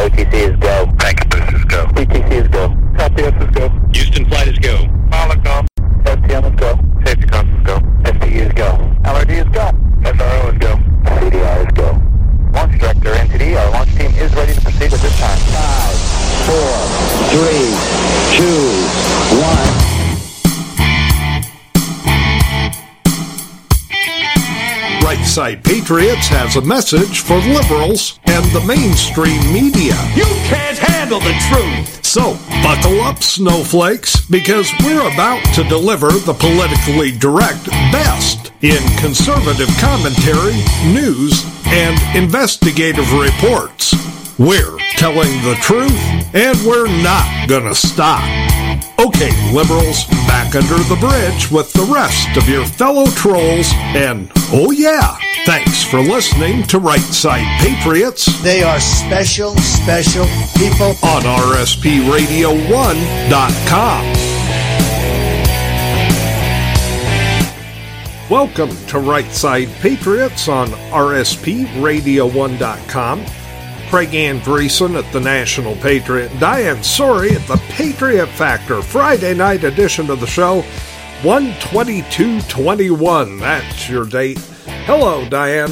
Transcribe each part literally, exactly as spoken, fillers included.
O T C is go. Packet boost is go. P T C is go. Copy, S is go. Houston flight is go. Pilot go. S T M is go. Safety cons is go. S T U is go. L R D is go. S R O is go. C D R is go. Launch director, N T D, our launch team is ready to proceed at this time. Five, four, three, two, one. Right Side Patriots has a message for liberals and the mainstream media. You can't handle the truth! So, buckle up, snowflakes, because we're about to deliver the politically direct best in conservative commentary, news, and investigative reports. We're telling the truth, and we're not gonna stop. Okay, liberals, back under the bridge with the rest of your fellow trolls, and oh yeah, thanks for listening to Right Side Patriots. They are special, special people. On R S P radio one dot com. Welcome to Right Side Patriots on R S P radio one dot com. Craig Andreessen at the National Patriot, Diane Sori at the Patriot Factor, Friday night edition of the show, one twenty-two twenty-one. That's your date. Hello, Diane.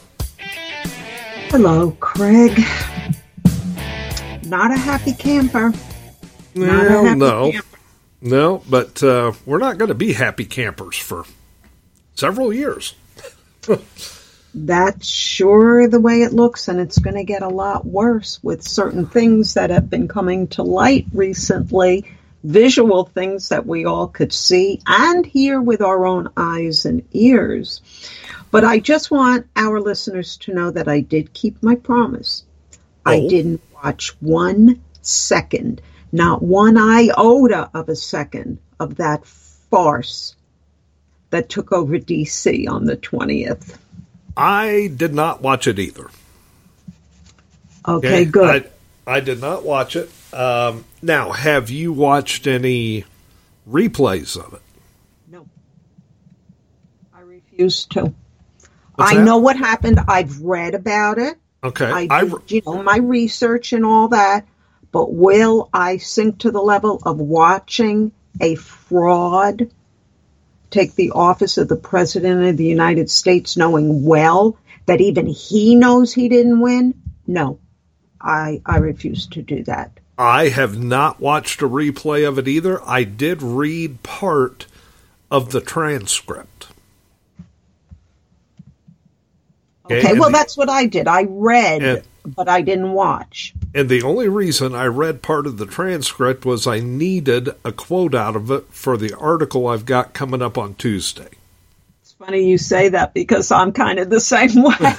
Hello, Craig. Not a happy camper. Not well, a happy no. camper. No, but uh, we're not going to be happy campers for several years. That's sure the way it looks, and it's going to get a lot worse with certain things that have been coming to light recently, visual things that we all could see and hear with our own eyes and ears. But I just want our listeners to know that I did keep my promise. Oh. I didn't watch one second, not one iota of a second of that farce that took over D C on the twentieth. I did not watch it either. Okay, okay? good. I, I did not watch it. Um, now, have you watched any replays of it? No. I refuse to. What's I that? know what happened. I've read about it. Okay. I I, did, you know, my research and all that. But will I sink to the level of watching a fraud take the office of the President of the United States knowing well that even he knows he didn't win? No, I I refuse to do that. I have not watched a replay of it either. I did read part of the transcript. Okay, okay well, the, that's what I did. I read, and, but I didn't watch. And the only reason I read part of the transcript was I needed a quote out of it for the article I've got coming up on Tuesday. It's funny you say that because I'm kind of the same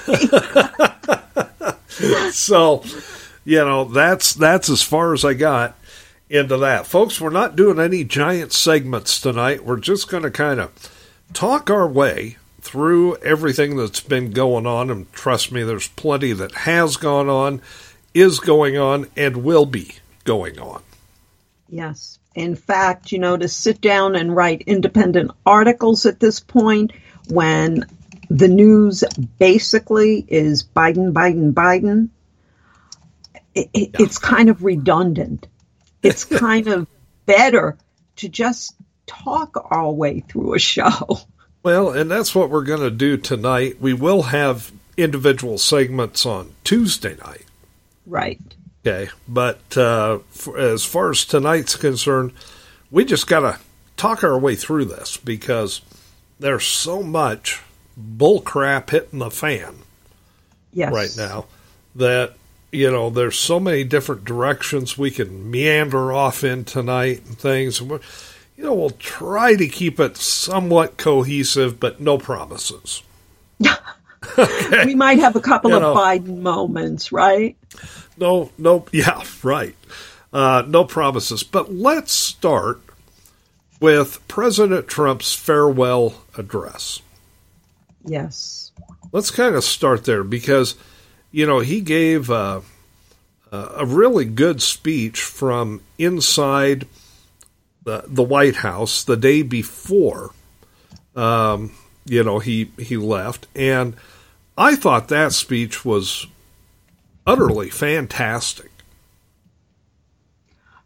way. So, you know, that's that's as far as I got into that. Folks, we're not doing any giant segments tonight. We're just going to kind of talk our way through everything that's been going on. And trust me, there's plenty that has gone on, is going on, and will be going on. Yes. In fact, you know, to sit down and write independent articles at this point when the news basically is Biden, Biden, Biden, it, it, yeah. it's kind of redundant. It's kind of better to just talk our way through a show. Well, and that's what we're going to do tonight. We will have individual segments on Tuesday night. Right. Okay. But uh, for, as far as tonight's concerned, we just got to talk our way through this because there's so much bull crap hitting the fan yes. right now that, you know, there's so many different directions we can meander off in tonight and things. You know, we'll try to keep it somewhat cohesive, but no promises. Okay. We might have a couple you of know, Biden moments, right? No, no, yeah, right. Uh, no promises. But let's start with President Trump's farewell address. Yes. Let's kind of start there because, you know, he gave uh, a really good speech from inside the, the White House the day before, um, you know, he, he left. And I thought that speech was utterly fantastic.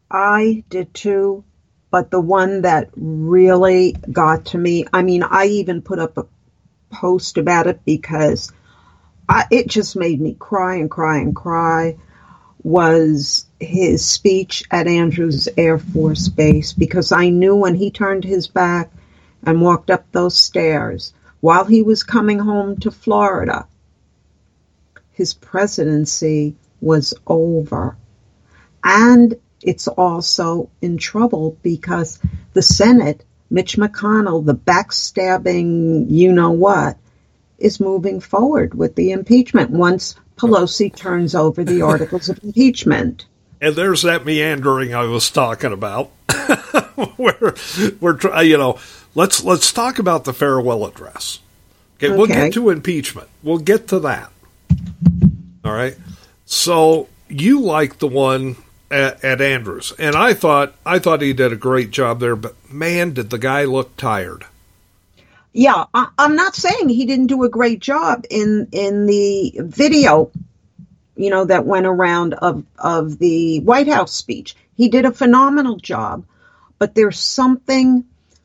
I did too, but the one that really got to me, I mean, I even put up a post about it because I, it just made me cry and cry and cry, was his speech at Andrews Air Force Base, because I knew when he turned his back and walked up those stairs while he was coming home to Florida, his presidency was over. And it's also in trouble because the Senate, Mitch McConnell, the backstabbing you-know-what, is moving forward with the impeachment once Pelosi turns over the articles of impeachment. And there's that meandering I was talking about. where we're, you know, let's let's talk about the farewell address. Okay, okay, we'll get to impeachment. We'll get to that. All right. So you like the one at, at Andrews, and I thought I thought he did a great job there. But man, did the guy look tired. Yeah, I, I'm not saying he didn't do a great job in in the video, you know, that went around of of the White House speech. He did a phenomenal job, but there's something.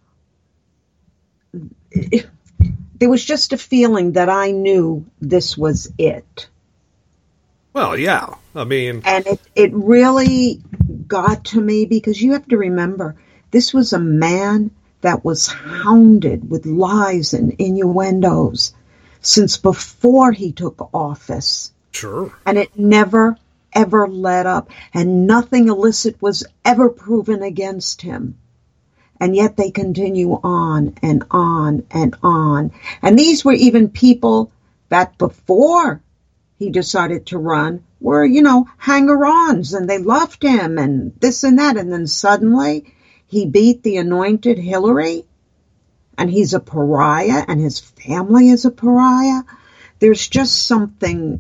There was just a feeling that I knew this was it. Well, yeah, I mean, and it it really got to me because you have to remember this was a man that was hounded with lies and innuendos since before he took office. Sure. And it never, ever let up. And nothing illicit was ever proven against him. And yet they continue on and on and on. And these were even people that before he decided to run were, you know, hanger-ons, and they loved him and this and that. And then suddenly he beat the anointed Hillary, and he's a pariah, and his family is a pariah. There's just something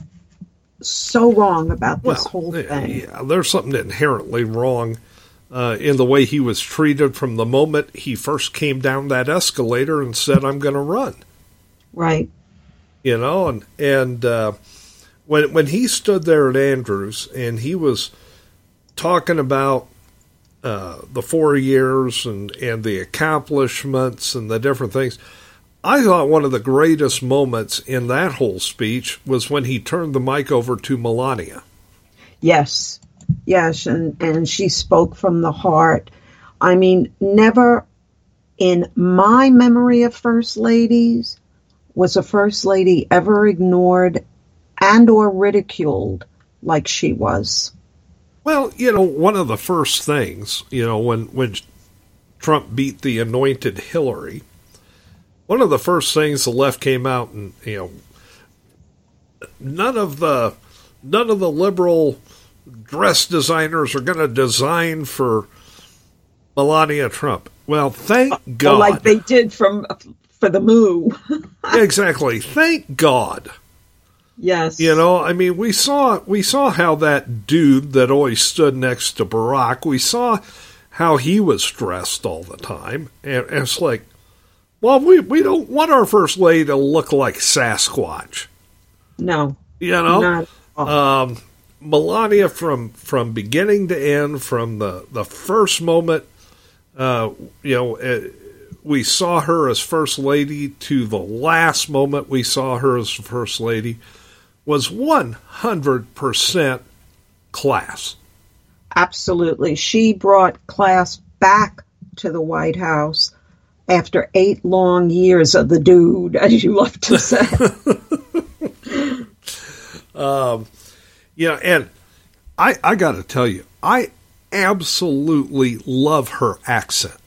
so wrong about this well, whole thing. Yeah, there's something inherently wrong uh, in the way he was treated from the moment he first came down that escalator and said, I'm going to run. Right. You know, and, and uh, when, when he stood there at Andrews and he was talking about Uh, the four years and, and the accomplishments and the different things, I thought one of the greatest moments in that whole speech was when he turned the mic over to Melania. Yes, yes, and, and she spoke from the heart. I mean, never in my memory of First Ladies was a First Lady ever ignored and or ridiculed like she was. Well, you know, one of the first things, you know, when, when Trump beat the anointed Hillary, one of the first things the left came out and, you know, none of the none of the liberal dress designers are going to design for Melania Trump. Well, thank God. Like they did from for the Moo. Exactly. Thank God. Yes. You know, I mean, we saw we saw how that dude that always stood next to Barack, we saw how he was dressed all the time. And, and it's like, well, we, we don't want our first lady to look like Sasquatch. No. You know? Not at all. Um, Melania, from, from beginning to end, from the, the first moment, uh, you know, uh, we saw her as first lady to the last moment we saw her as first lady, was one hundred percent class. Absolutely. She brought class back to the White House after eight long years of the dude, as you love to say. um, you know, and I, I got to tell you, I absolutely love her accent.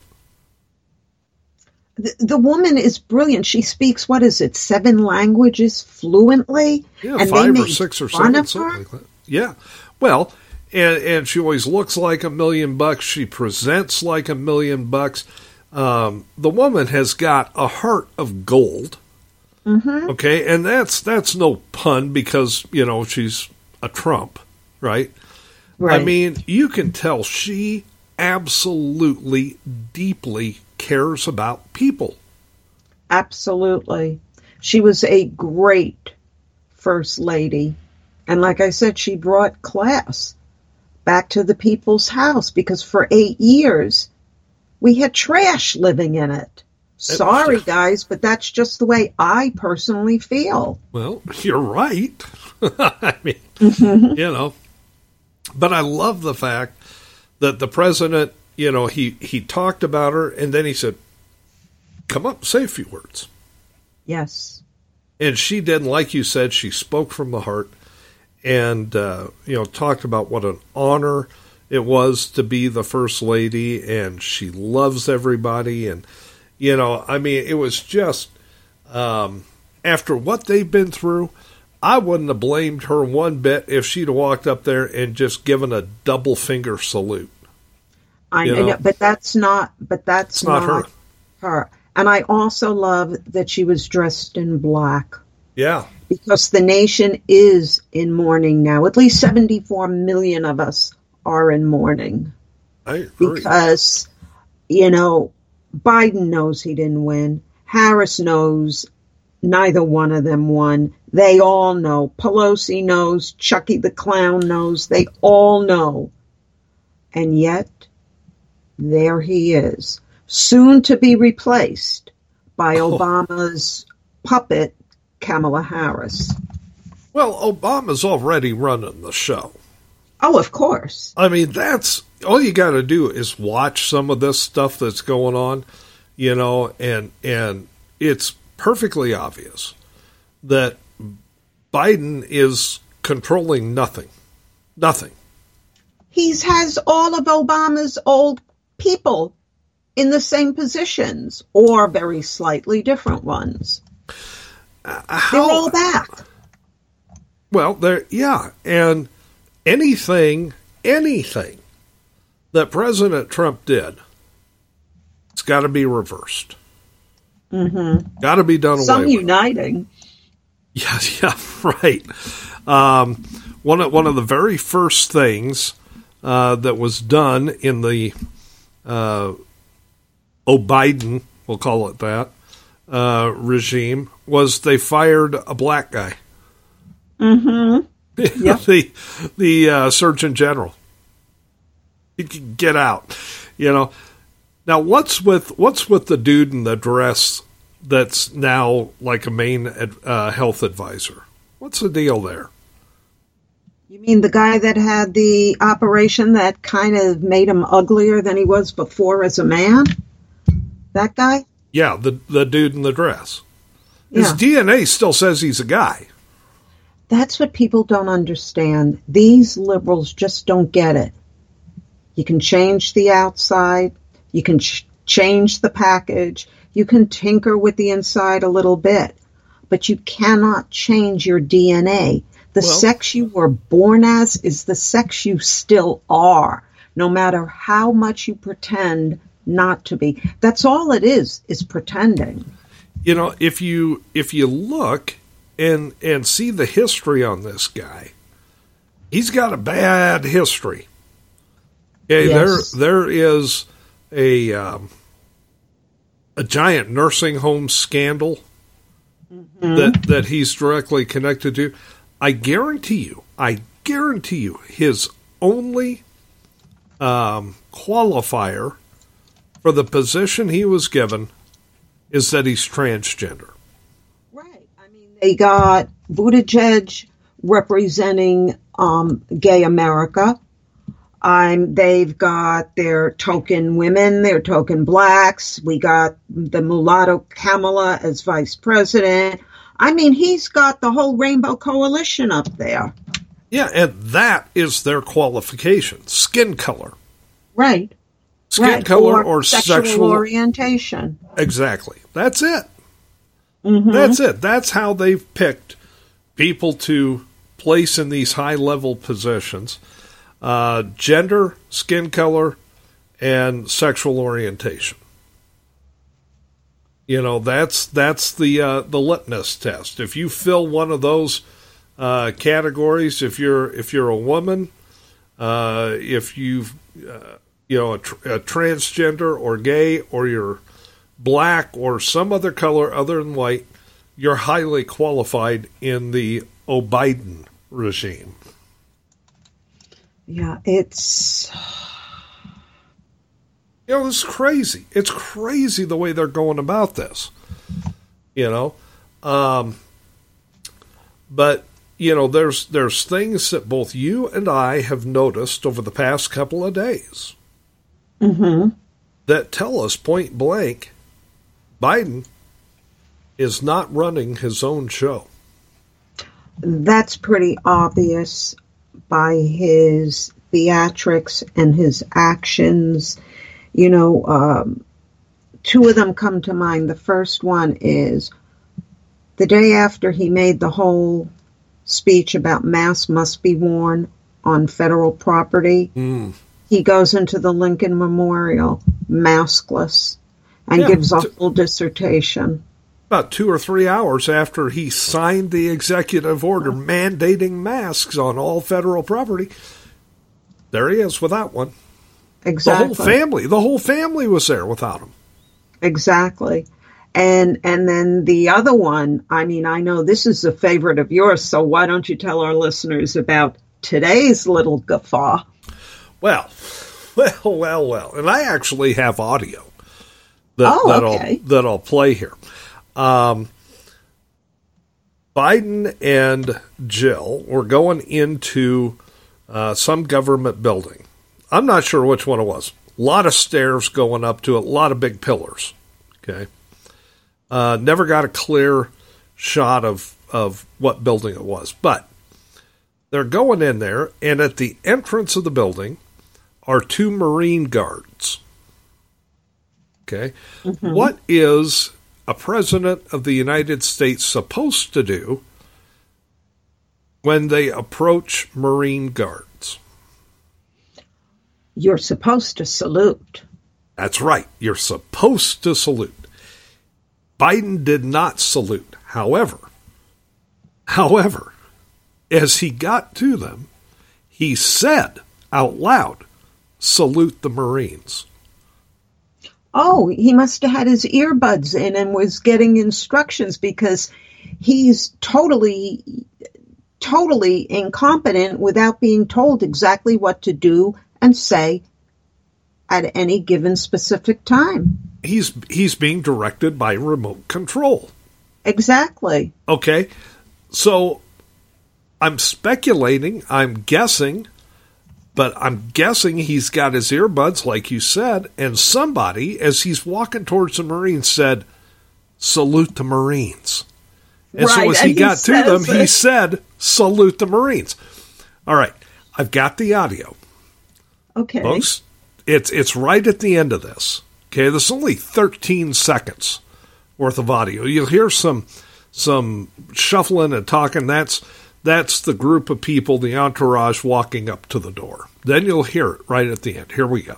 The, the woman is brilliant. She speaks, what is it, seven languages fluently? Yeah, and five they or made six or fun seven, of something her? like that. Yeah. Well, and, and she always looks like a million bucks. She presents like a million bucks. Um, the woman has got a heart of gold. Mm-hmm. Okay, and that's that's no pun because, you know, she's a Trump, right? Right. I mean, you can tell she absolutely, deeply cares about people. Absolutely. She was a great first lady. And like I said, she brought class back to the people's house, because for eight years we had trash living in it. Sorry, guys, but that's just the way I personally feel. Well, you're right. I mean, you know, but I love the fact that the president, you know, he, he talked about her and then he said, come up, say a few words. Yes. And she did, like you said, she spoke from the heart and, uh, you know, talked about what an honor it was to be the first lady, and she loves everybody. And, you know, I mean, it was just, um, after what they've been through, I wouldn't have blamed her one bit if she'd have walked up there and just given a double finger salute. I you know, know? but that's not, but that's It's not not her. her. And I also love that she was dressed in black, Yeah. because the nation is in mourning now. At least seventy-four million of us are in mourning. I agree. Because, you know, Biden knows he didn't win. Harris knows neither one of them won. They all know. Pelosi knows. Chucky the Clown knows. They all know. And yet, there he is, soon to be replaced by Oh. Obama's puppet, Kamala Harris. Well, Obama's already running the show. Oh, of course. I mean, that's all you got to do is watch some of this stuff that's going on, you know, and and it's perfectly obvious that Biden is controlling nothing. Nothing. He has all of Obama's old people in the same positions, or very slightly different ones. Uh, They're how, all back. Well, there, yeah, and anything, anything that President Trump did, it's got to be reversed. Mm-hmm. Got to be done Some away with. uniting. Yeah, yeah, right. Um, one of one of the very first things uh, that was done in the uh, O'Biden, we'll call it that, uh, regime was they fired a black guy. Mm-hmm. Yep. the the uh, Surgeon General. He could get out, you know. Now, what's with what's with the dude in the dress that's now like a main uh, health advisor? What's the deal there? You mean the guy that had the operation that kind of made him uglier than he was before as a man? That guy? Yeah, the the dude in the dress. His Yeah. D N A still says he's a guy. That's what people don't understand. These liberals just don't get it. You can change the outside. You can ch- change the package. You can tinker with the inside a little bit. But you cannot change your D N A. The Well- sex you were born as is the sex you still are, no matter how much you pretend not to be. That's all it is, is pretending. You know, if you if you look and and see the history on this guy, he's got a bad history. Okay, Yes. there there is a um, a giant nursing home scandal that that he's directly connected to. I guarantee you, I guarantee you, his only um, qualifier for the position he was given is that he's transgender. Right. I mean, they got Buttigieg representing um, gay America. Um, they've got their token women, their token blacks. We got the mulatto Kamala as vice president. I mean, he's got the whole Rainbow Coalition up there. Yeah, and that is their qualification: skin color, Right. skin right. color, or, or sexual, sexual. orientation. Exactly. That's it. Mm-hmm. That's it. That's how they've picked people to place in these high-level positions: uh, gender, skin color, and sexual orientation. You know, that's that's the uh, the litmus test. If you fill one of those uh, categories, if you're if you're a woman, uh, if you've uh, you know a, tr- a transgender or gay, or you're black or some other color other than white, you're highly qualified in the O'Biden regime. Yeah, it's... You know, it's crazy. It's crazy the way they're going about this. You know? Um, but, you know, there's there's things that both you and I have noticed over the past couple of days Mm-hmm. that tell us point blank Biden is not running his own show. That's pretty obvious by his theatrics and his actions. You know, um, two of them come to mind. The first one is the day after he made the whole speech about masks must be worn on federal property, Mm. he goes into the Lincoln Memorial maskless and Yeah, gives a t- whole dissertation. About two or three hours after he signed the executive order mandating masks on all federal property, there he is without one. Exactly. The whole family, the whole family was there without him. Exactly. And and then the other one, I mean, I know this is a favorite of yours, so why don't you tell our listeners about today's little guffaw? Well, well, well, well. And I actually have audio that, Oh, that, okay. I'll, that I'll play here. Um, Biden and Jill were going into uh, some government building. I'm not sure which one it was. A lot of stairs going up to it, a lot of big pillars. Okay. Uh, never got a clear shot of, of what building it was. But they're going in there, and at the entrance of the building are two Marine guards. Okay. Mm-hmm. What is a president of the United States supposed to do when they approach Marine guards? You're supposed to salute. That's right. You're supposed to salute. Biden did not salute. However, however, as he got to them, he said out loud, "Salute the Marines." Oh, he must have had his earbuds in and was getting instructions because he's totally, totally incompetent without being told exactly what to do and say at any given specific time. He's he's being directed by remote control. Exactly. Okay, so I'm speculating, I'm guessing, but I'm guessing he's got his earbuds, like you said, and somebody, as he's walking towards the Marines, said, "Salute the Marines." And so Right, as and he he got to them, says he it. said, "Salute the Marines." All right, I've got the audio. Okay. Folks, it's it's right at the end of this. Okay, this is only thirteen seconds worth of audio. You'll hear some some shuffling and talking. That's that's the group of people, the entourage, walking up to the door. Then you'll hear it right at the end. Here we go.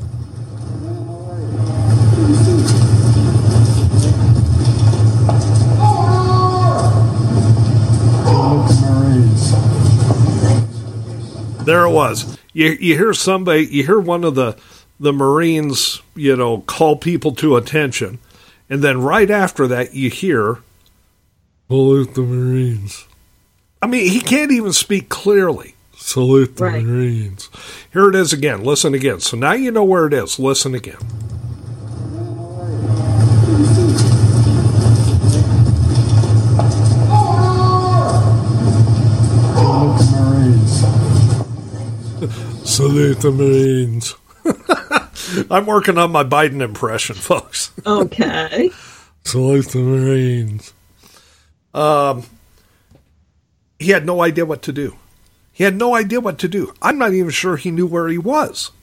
There it was. You you hear somebody, you hear one of the the Marines, you know, call people to attention, and then right after that, you hear, "Salute the Marines." I mean, he can't even speak clearly. Salute the Right. Marines. Here it is again. Listen again. So now you know where it is. Listen again. Salute the Marines. I'm working on my Biden impression, folks. Okay. Salute the Marines. Um, he had no idea what to do. He had no idea what to do. I'm not even sure he knew where he was.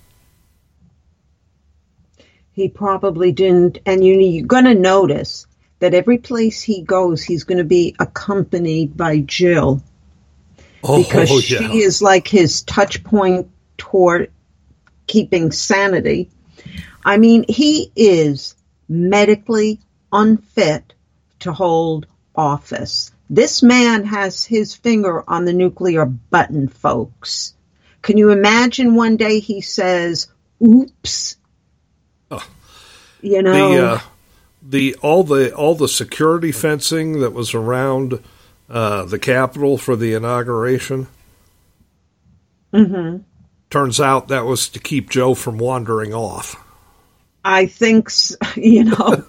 He probably didn't. And you, you're going to notice that every place he goes, he's going to be accompanied by Jill. Oh, Because yeah. she is like his touch point toward keeping sanity. I mean, he is medically unfit to hold office. This man has his finger on the nuclear button, folks. Can you imagine one day he says, "Oops"? Oh. You know, the uh, the all the all the security fencing that was around uh, the Capitol for the inauguration. mm-hmm. Turns out that was to keep Joe from wandering off. I think, s- you know,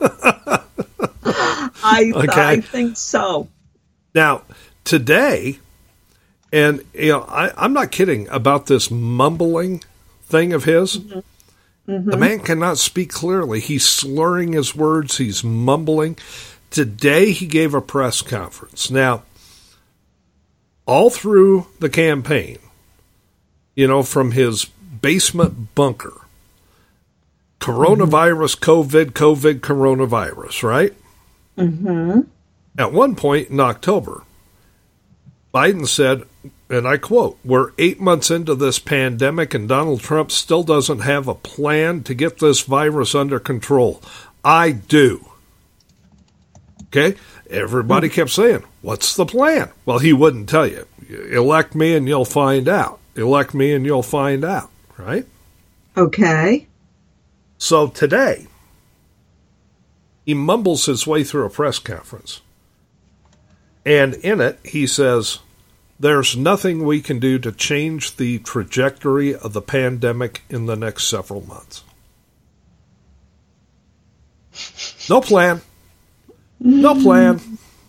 I, Okay. I think so. Now, today, and you know, I, I'm not kidding about this mumbling thing of his. Mm-hmm. Mm-hmm. The man cannot speak clearly. He's slurring his words. He's mumbling. Today, he gave a press conference. Now, all through the campaign, you know, from his basement bunker, coronavirus, COVID, COVID, coronavirus, right? Mm-hmm. At one point in October, Biden said, and I quote, "We're eight months into this pandemic and Donald Trump still doesn't have a plan to get this virus under control. I do." Okay? Everybody kept saying, "What's the plan?" Well, he wouldn't tell you. Elect me and you'll find out. Elect me and you'll find out, right? Okay. So today, he mumbles his way through a press conference. And in it, he says, "There's nothing we can do to change the trajectory of the pandemic in the next several months." No plan. No plan.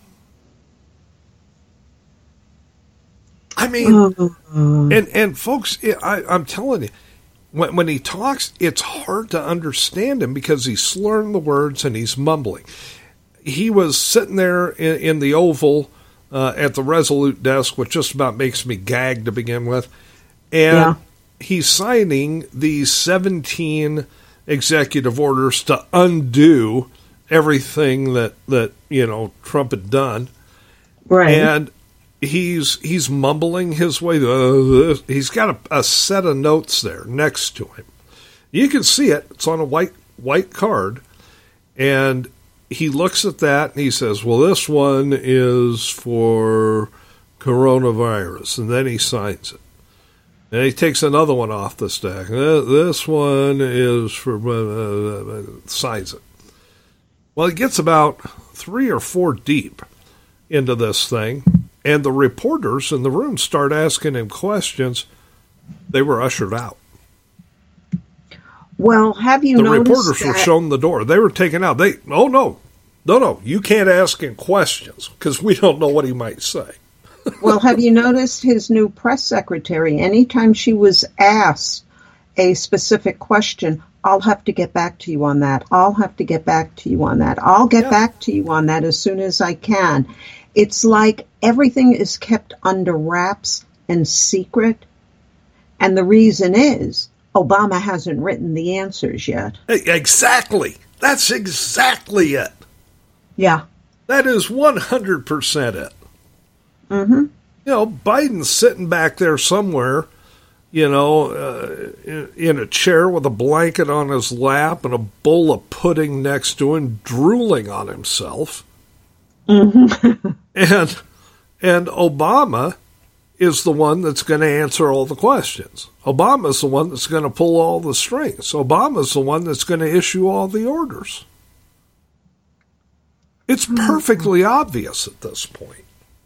I mean, and, and folks, I, I'm telling you, when, when he talks, it's hard to understand him because he's slurring the words and he's mumbling. He was sitting there in, in the Oval uh, at the Resolute desk, which just about makes me gag to begin with. And Yeah. he's signing these seventeen executive orders to undo everything that, that you know, Trump had done. Right. And he's he's mumbling his way. Uh, he's got a, a set of notes there next to him. You can see it. It's on a white white card. And he looks at that and he says, "Well, this one is for coronavirus." And then he signs it. And he takes another one off the stack. This one is for, uh, signs it. Well, he gets about three or four deep into this thing, and the reporters in the room start asking him questions. They were ushered out. Well, have you The noticed reporters that? were shown the door. They were taken out. They, oh, no, no, no, you can't ask him questions because we don't know what he might say. Well, have you noticed his new press secretary? Anytime she was asked a specific question, "I'll have to get back to you on that. I'll have to get back to you on that. I'll get Yeah. back to you on that as soon as I can." It's like everything is kept under wraps and secret. And the reason is Obama hasn't written the answers yet. Exactly. That's exactly it. Yeah. That is one hundred percent it. Mm-hmm. You know, Biden's sitting back there somewhere, you know, uh, in, in a chair with a blanket on his lap and a bowl of pudding next to him, drooling on himself. Mm-hmm. and and Obama is the one that's going to answer all the questions. Obama's the one that's going to pull all the strings. Obama's the one that's going to issue all the orders. It's perfectly obvious at this point.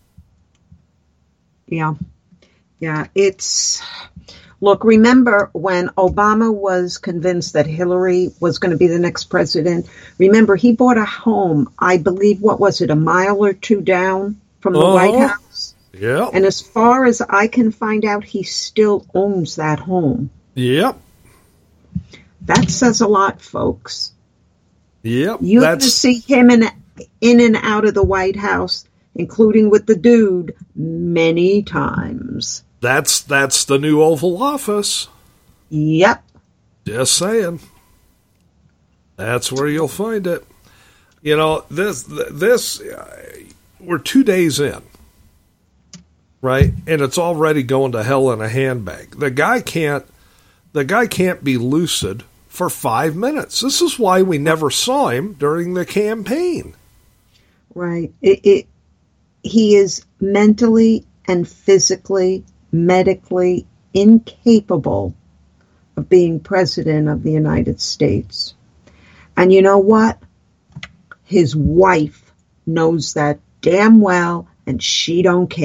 Yeah. Yeah. It's, look, remember when Obama was convinced that Hillary was going to be the next president? Remember, he bought a home, I believe, what was it, a mile or two down from the Uh-huh. White House? Yeah. And as far as I can find out, he still owns that home. Yep. That says a lot, folks. Yep. You're going to That's see him in, in and out of the White House, including with the dude, many times. that's that's the new Oval Office. Yep. Just saying. That's where you'll find it. You know, this this uh, we're two days in, right? And it's already going to hell in a handbag. The guy can't the guy can't be lucid for five minutes. This is why we never saw him during the campaign. Right. It, it, he is mentally and physically, medically incapable of being president of the United States. And you know what? His wife knows that damn well, and she don't care.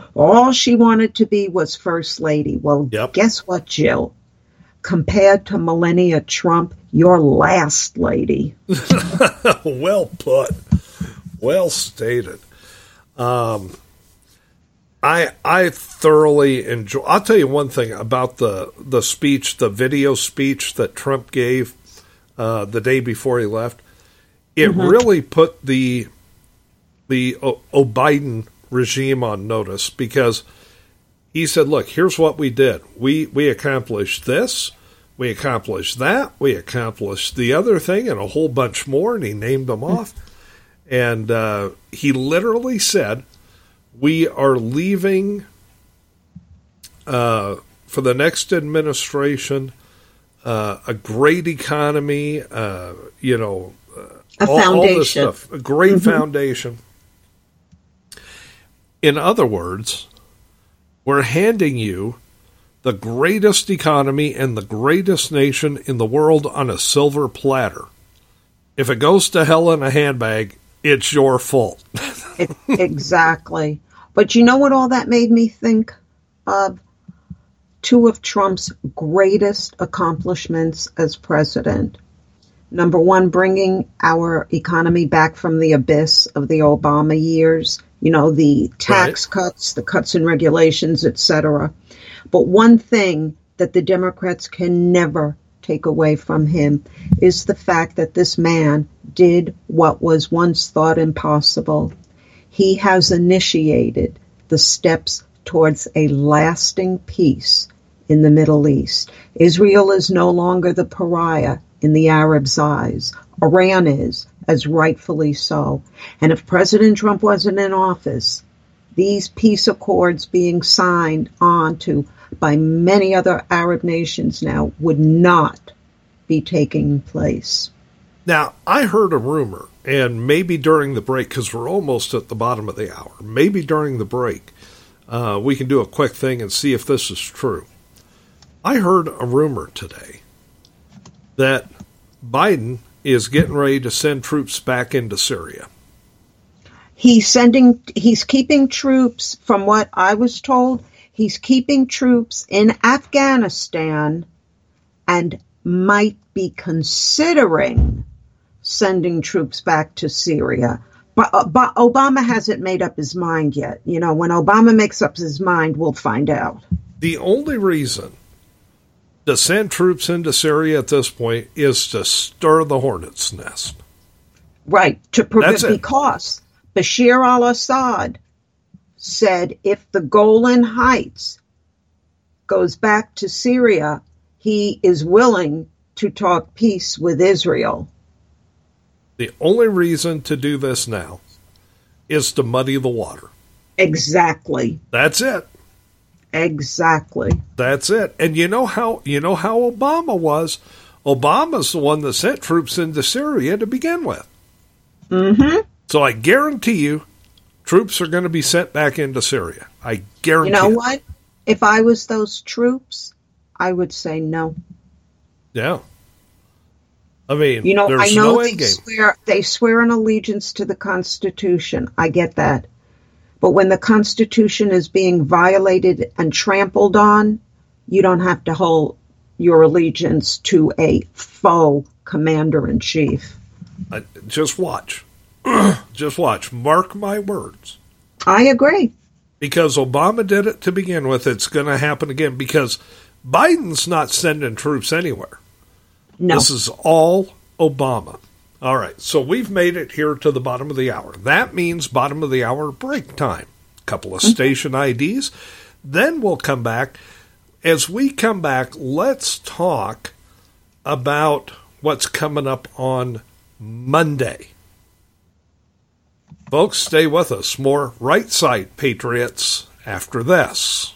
All she wanted to be was First Lady. Well, Yep. guess what, Jill? Compared to Melania Trump, you're last lady. Well put. Well stated. Um, I I thoroughly enjoy. I'll tell you one thing about the the speech, the video speech that Trump gave uh, the day before he left. It mm-hmm. really put the the o- O'Biden regime on notice, because he said, "Look, here's what we did. We we accomplished this, we accomplished that, we accomplished the other thing, and a whole bunch more." And he named them off. And uh, he literally said, "We are leaving uh, for the next administration uh, a great economy, uh, you know, uh, a all, foundation, all this stuff, a great mm-hmm. foundation." In other words, we're handing you the greatest economy and the greatest nation in the world on a silver platter. If it goes to hell in a handbag, it's your fault. it, exactly. But you know what all that made me think of? Two of Trump's greatest accomplishments as president. Number one, bringing our economy back from the abyss of the Obama years. You know, the tax right. cuts, the cuts in regulations, et cetera. But one thing that the Democrats can never take away from him is the fact that this man did what was once thought impossible. He has initiated the steps towards a lasting peace in the Middle East. Israel is no longer the pariah in the Arabs' eyes. Iran is, as rightfully so. And if President Trump wasn't in office, these peace accords being signed onto by many other Arab nations now would not be taking place. Now, I heard a rumor, and maybe during the break, because we're almost at the bottom of the hour, maybe during the break, uh, we can do a quick thing and see if this is true. I heard a rumor today that Biden is getting ready to send troops back into Syria. He's sending, he's keeping troops, from what I was told, he's keeping troops in Afghanistan and might be considering sending troops back to Syria. But, uh, but Obama hasn't made up his mind yet. You know, when Obama makes up his mind, we'll find out. The only reason to send troops into Syria at this point is to stir the hornet's nest. Right, to prevent, because Bashir al-Assad said if the Golan Heights goes back to Syria, he is willing to talk peace with Israel. The only reason to do this now is to muddy the water. Exactly. That's it. Exactly. That's it. And you know how you know how Obama was? Obama's the one that sent troops into Syria to begin with. Mm-hmm. So I guarantee you, troops are going to be sent back into Syria. I guarantee. You know it. what? If I was those troops, I would say no. Yeah. I mean, you know, there's I know no they end game. swear they swear an allegiance to the Constitution. I get that. But when the Constitution is being violated and trampled on, you don't have to hold your allegiance to a faux commander-in-chief. Uh, just watch. Just watch. Mark my words. I agree. Because Obama did it to begin with, it's going to happen again. Because Biden's not sending troops anywhere. No. This is all Obama. All right, so we've made it here to the bottom of the hour. That means bottom of the hour break time. Couple of station I Ds. Then we'll come back. As we come back, let's talk about what's coming up on Monday. Folks, stay with us. More Right Side Patriots after this.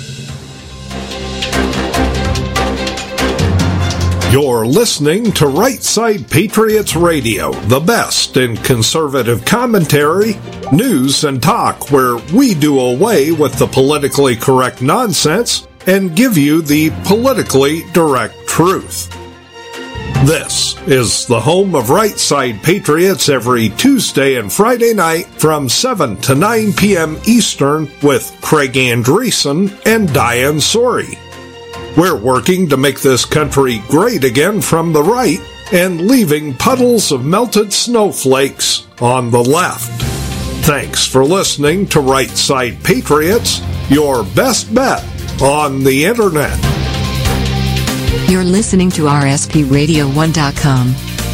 You're listening to Right Side Patriots Radio, the best in conservative commentary, news, and talk, where we do away with the politically correct nonsense and give you the politically direct truth. This is the home of Right Side Patriots every Tuesday and Friday night from seven to nine p.m. Eastern with Craig Andreessen and Diane Sori. We're working to make this country great again from the right and leaving puddles of melted snowflakes on the left. Thanks for listening to Right Side Patriots, your best bet on the Internet. You're listening to R S P radio one dot com.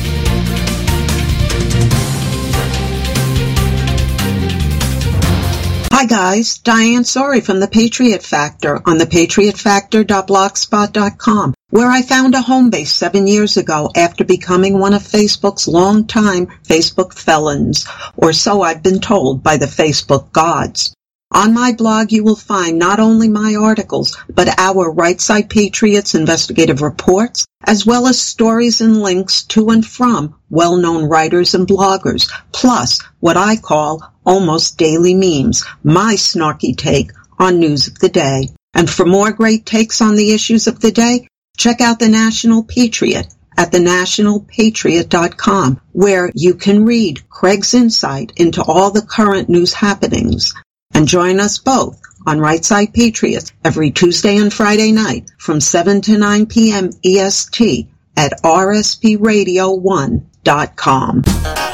Hi guys, Diane Sori from The Patriot Factor on the patriot factor dot blogspot dot com, where I found a home base seven years ago after becoming one of Facebook's longtime Facebook felons, or so I've been told by the Facebook gods. On my blog, you will find not only my articles, but our Right Side Patriots investigative reports, as well as stories and links to and from well-known writers and bloggers, plus what I call almost daily memes, my snarky take on news of the day. And for more great takes on the issues of the day, check out the National Patriot at the national patriot dot com, where you can read Craig's insight into all the current news happenings. And join us both on Right Side Patriots every Tuesday and Friday night from seven to nine p.m. E S T at R S P radio one dot com.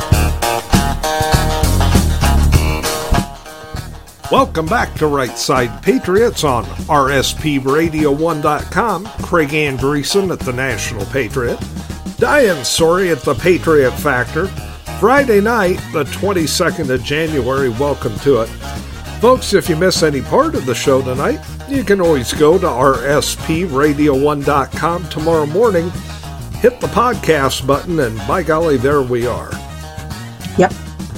Welcome back to Right Side Patriots on R S P radio one dot com. Craig Andreessen at the National Patriot. Diane Sori at the Patriot Factor. Friday night, the twenty-second of January. Welcome to it. Folks, if you miss any part of the show tonight, you can always go to R S P radio one dot com tomorrow morning, hit the podcast button, and by golly, there we are. Yep.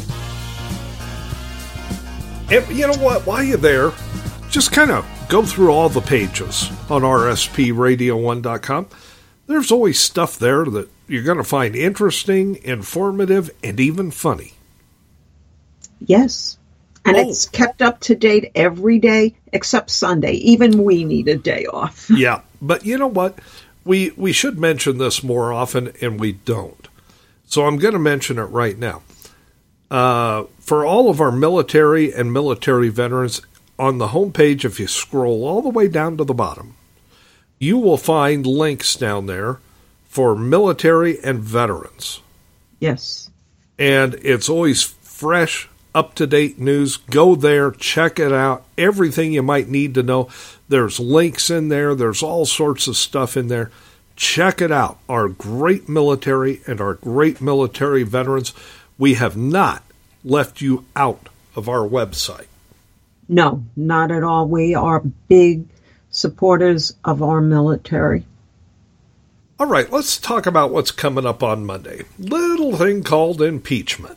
And you know what? While you're there, just kind of go through all the pages on R S P radio one dot com. There's always stuff there that you're going to find interesting, informative, and even funny. Yes. And oh. It's kept up to date every day except Sunday. Even we need a day off. Yeah, but you know what? We we should mention this more often, and we don't. So I'm going to mention it right now. Uh, for all of our military and military veterans, on the homepage, if you scroll all the way down to the bottom, you will find links down there for military and veterans. Yes. And it's always fresh, up-to-date news. Go there, check it out. Everything you might need to know. There's links in there. There's all sorts of stuff in there. Check it out. Our great military and our great military veterans. We have not left you out of our website. No, not at all. We are big supporters of our military. All right, let's talk about what's coming up on Monday. Little thing called impeachment.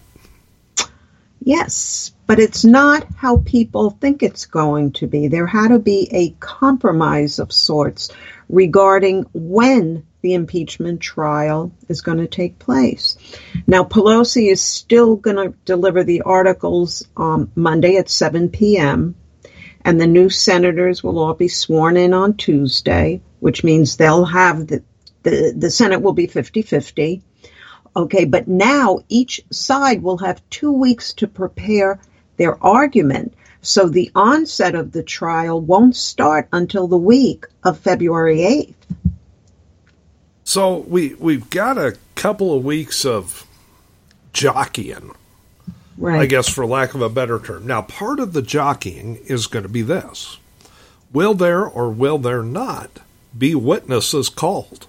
Yes, but it's not how people think it's going to be. There had to be a compromise of sorts regarding when the impeachment trial is going to take place. Now, Pelosi is still going to deliver the articles um, Monday at seven p.m., and the new senators will all be sworn in on Tuesday, which means they'll have the, the, the Senate will be fifty-fifty. Okay, but now each side will have two weeks to prepare their argument. So the onset of the trial won't start until the week of February eighth. So we, we've got a couple of weeks of jockeying, Right. I guess, for lack of a better term. Now, part of the jockeying is going to be this. Will there or will there not be witnesses called?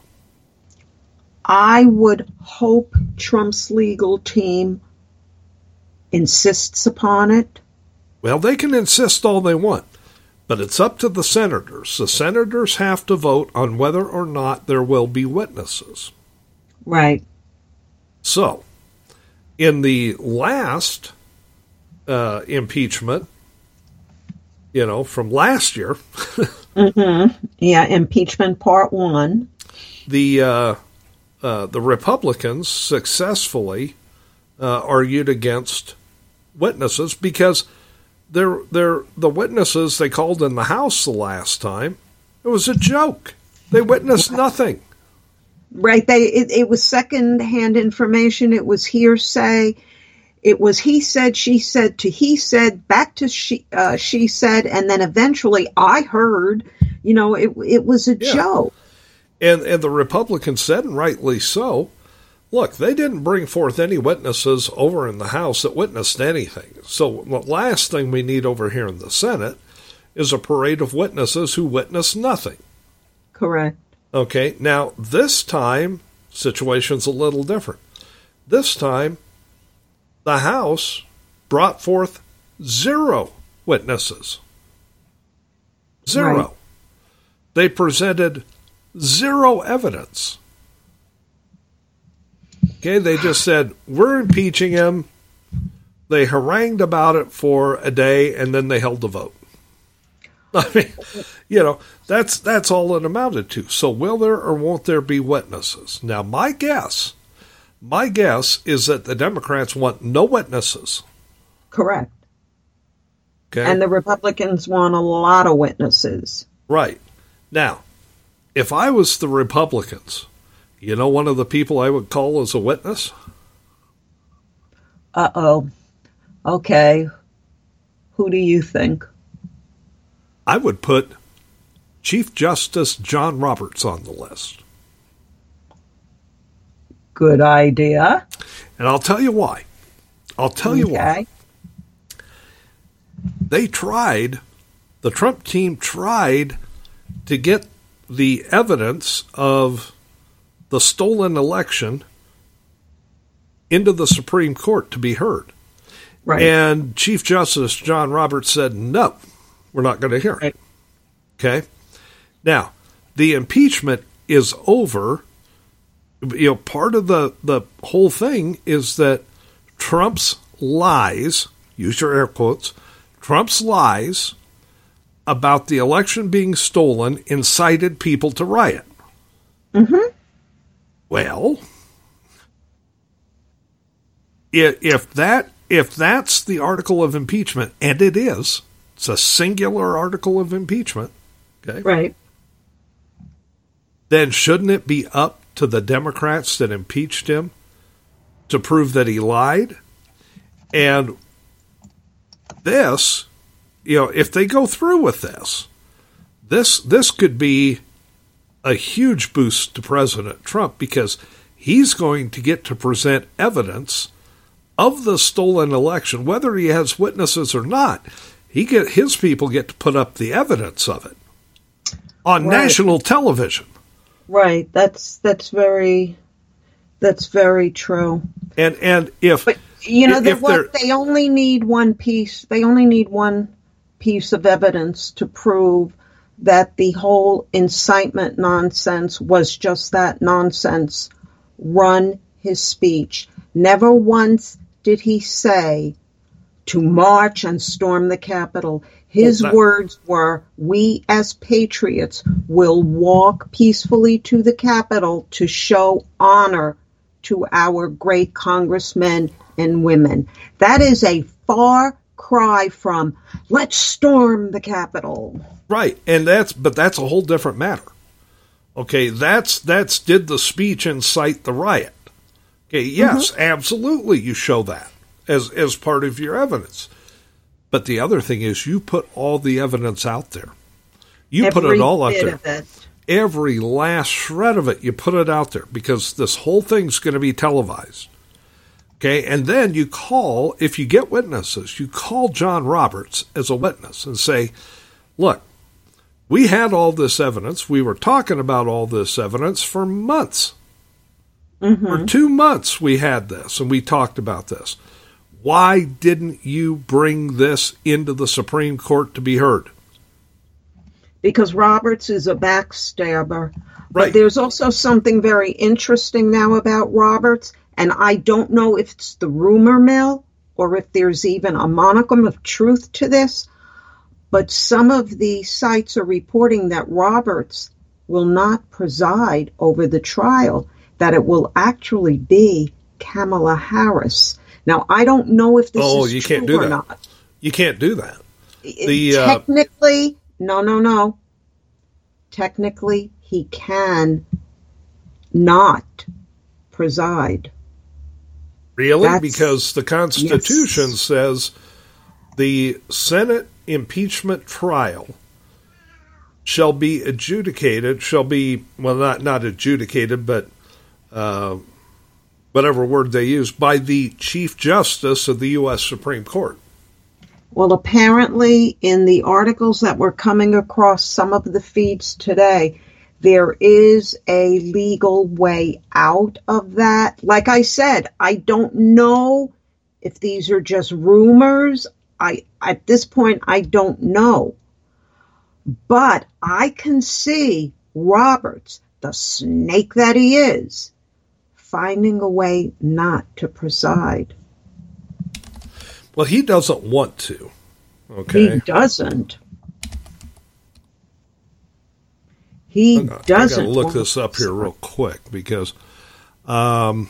I would hope Trump's legal team insists upon it. Well, they can insist all they want, but it's up to the senators. The senators have to vote on whether or not there will be witnesses. Right. So, in the last uh, impeachment, you know, from last year, mm-hmm. Yeah, impeachment part one. The uh, uh, the Republicans successfully uh, argued against witnesses because they're they're the witnesses they called in the House the last time. It was a joke. They witnessed nothing. right. They it, it was second-hand information. It was hearsay. It was he said, she said to he said, back to she uh, she said, and then eventually I heard. You know, it it was a yeah. joke. And and the Republicans said, and rightly so, look, they didn't bring forth any witnesses over in the House that witnessed anything. So the last thing we need over here in the Senate is a parade of witnesses who witnessed nothing. Correct. Okay, now this time, situation's a little different. This time, the House brought forth zero witnesses. Zero. Right. They presented zero evidence. Okay, they just said, we're impeaching him. They harangued about it for a day, and then they held the vote. I mean, you know, that's that's all it amounted to. So will there or won't there be witnesses? Now, my guess, my guess is that the Democrats want no witnesses. Correct. Okay? And the Republicans want a lot of witnesses. Right. Now, if I was the Republicans, you know one of the people I would call as a witness? Uh-oh. Okay. Who do you think? I would put Chief Justice John Roberts on the list. Good idea. And I'll tell you why. I'll tell you why. They tried, the Trump team tried to get the evidence of the stolen election into the Supreme Court to be heard. Right. And Chief Justice John Roberts said, no, we're not going to hear it. Right. Okay? Now, the impeachment is over. You know, part of the, the whole thing is that Trump's lies, use your air quotes, Trump's lies about the election being stolen incited people to riot. Mm-hmm. Well, if that if that's the article of impeachment, and it is, it's a singular article of impeachment, okay? Right. Then shouldn't it be up to the Democrats that impeached him to prove that he lied? And this, you know, if they go through with this, this this could be a huge boost to President Trump because he's going to get to present evidence of the stolen election, whether he has witnesses or not. He get his people get to put up the evidence of it on Right. national television. Right. That's that's very that's very true. And and if But you know, if they, they're- what, they only need one piece. They only need one piece of evidence to prove that the whole incitement nonsense was just that, nonsense. Run his speech. Never once did he say to march and storm the Capitol. His Well, that- words were, we as patriots will walk peacefully to the Capitol to show honor to our great congressmen and women. That is a far cry from, let's storm the Capitol. Right, and that's but that's a whole different matter. Okay, that's that's did the speech incite the riot? Okay, yes, mm-hmm. absolutely, you show that as as part of your evidence. But the other thing is, you put all the evidence out there. You Every put it all out bit there. Of it. Every last shred of it, you put it out there because this whole thing's going to be televised. Okay, and then you call, if you get witnesses, you call John Roberts as a witness and say, look, we had all this evidence. We were talking about all this evidence for months. Mm-hmm. For two months we had this and we talked about this. Why didn't you bring this into the Supreme Court to be heard? Because Roberts is a backstabber. Right. But there's also something very interesting now about Roberts, and I don't know if it's the rumor mill or if there's even a monicum of truth to this, but some of the sites are reporting that Roberts will not preside over the trial, that it will actually be Kamala Harris. Now, I don't know if this oh, is you true can't do or that. not. You can't do that. The, uh, Technically, no, no, no. Technically, he can not preside. Really? That's- Because the Constitution yes. says the Senate impeachment trial shall be adjudicated, shall be, well, not, not adjudicated, but uh, whatever word they use, by the Chief Justice of the U S Supreme Court. Well, apparently in the articles that were coming across some of the feeds today, there is a legal way out of that. Like I said, I don't know if these are just rumors. I, at this point, I don't know. But I can see Roberts, the snake that he is, finding a way not to preside. Well, he doesn't want to. Okay. He doesn't. He I gotta, doesn't. I got to look want this up here real quick because um,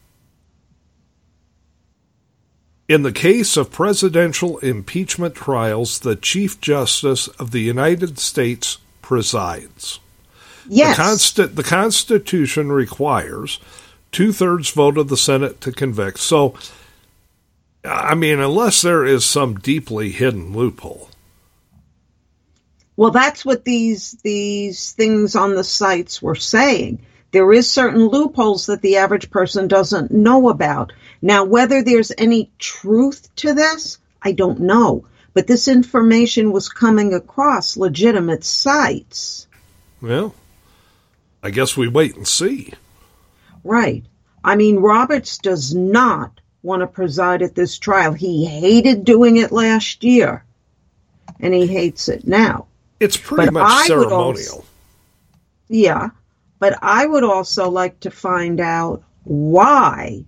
in the case of presidential impeachment trials, the Chief Justice of the United States presides. Yes. The, Consti- the Constitution requires two-thirds vote of the Senate to convict. So, I mean, unless there is some deeply hidden loophole. Well, that's what these these things on the sites were saying. There is certain loopholes that the average person doesn't know about. Now, whether there's any truth to this, I don't know. But this information was coming across legitimate sites. Well, I guess we wait and see. Right. I mean, Roberts does not want to preside at this trial. He hated doing it last year, and he hates it now. It's pretty But much I would ceremonial. also- Yeah, but I would also like to find out why,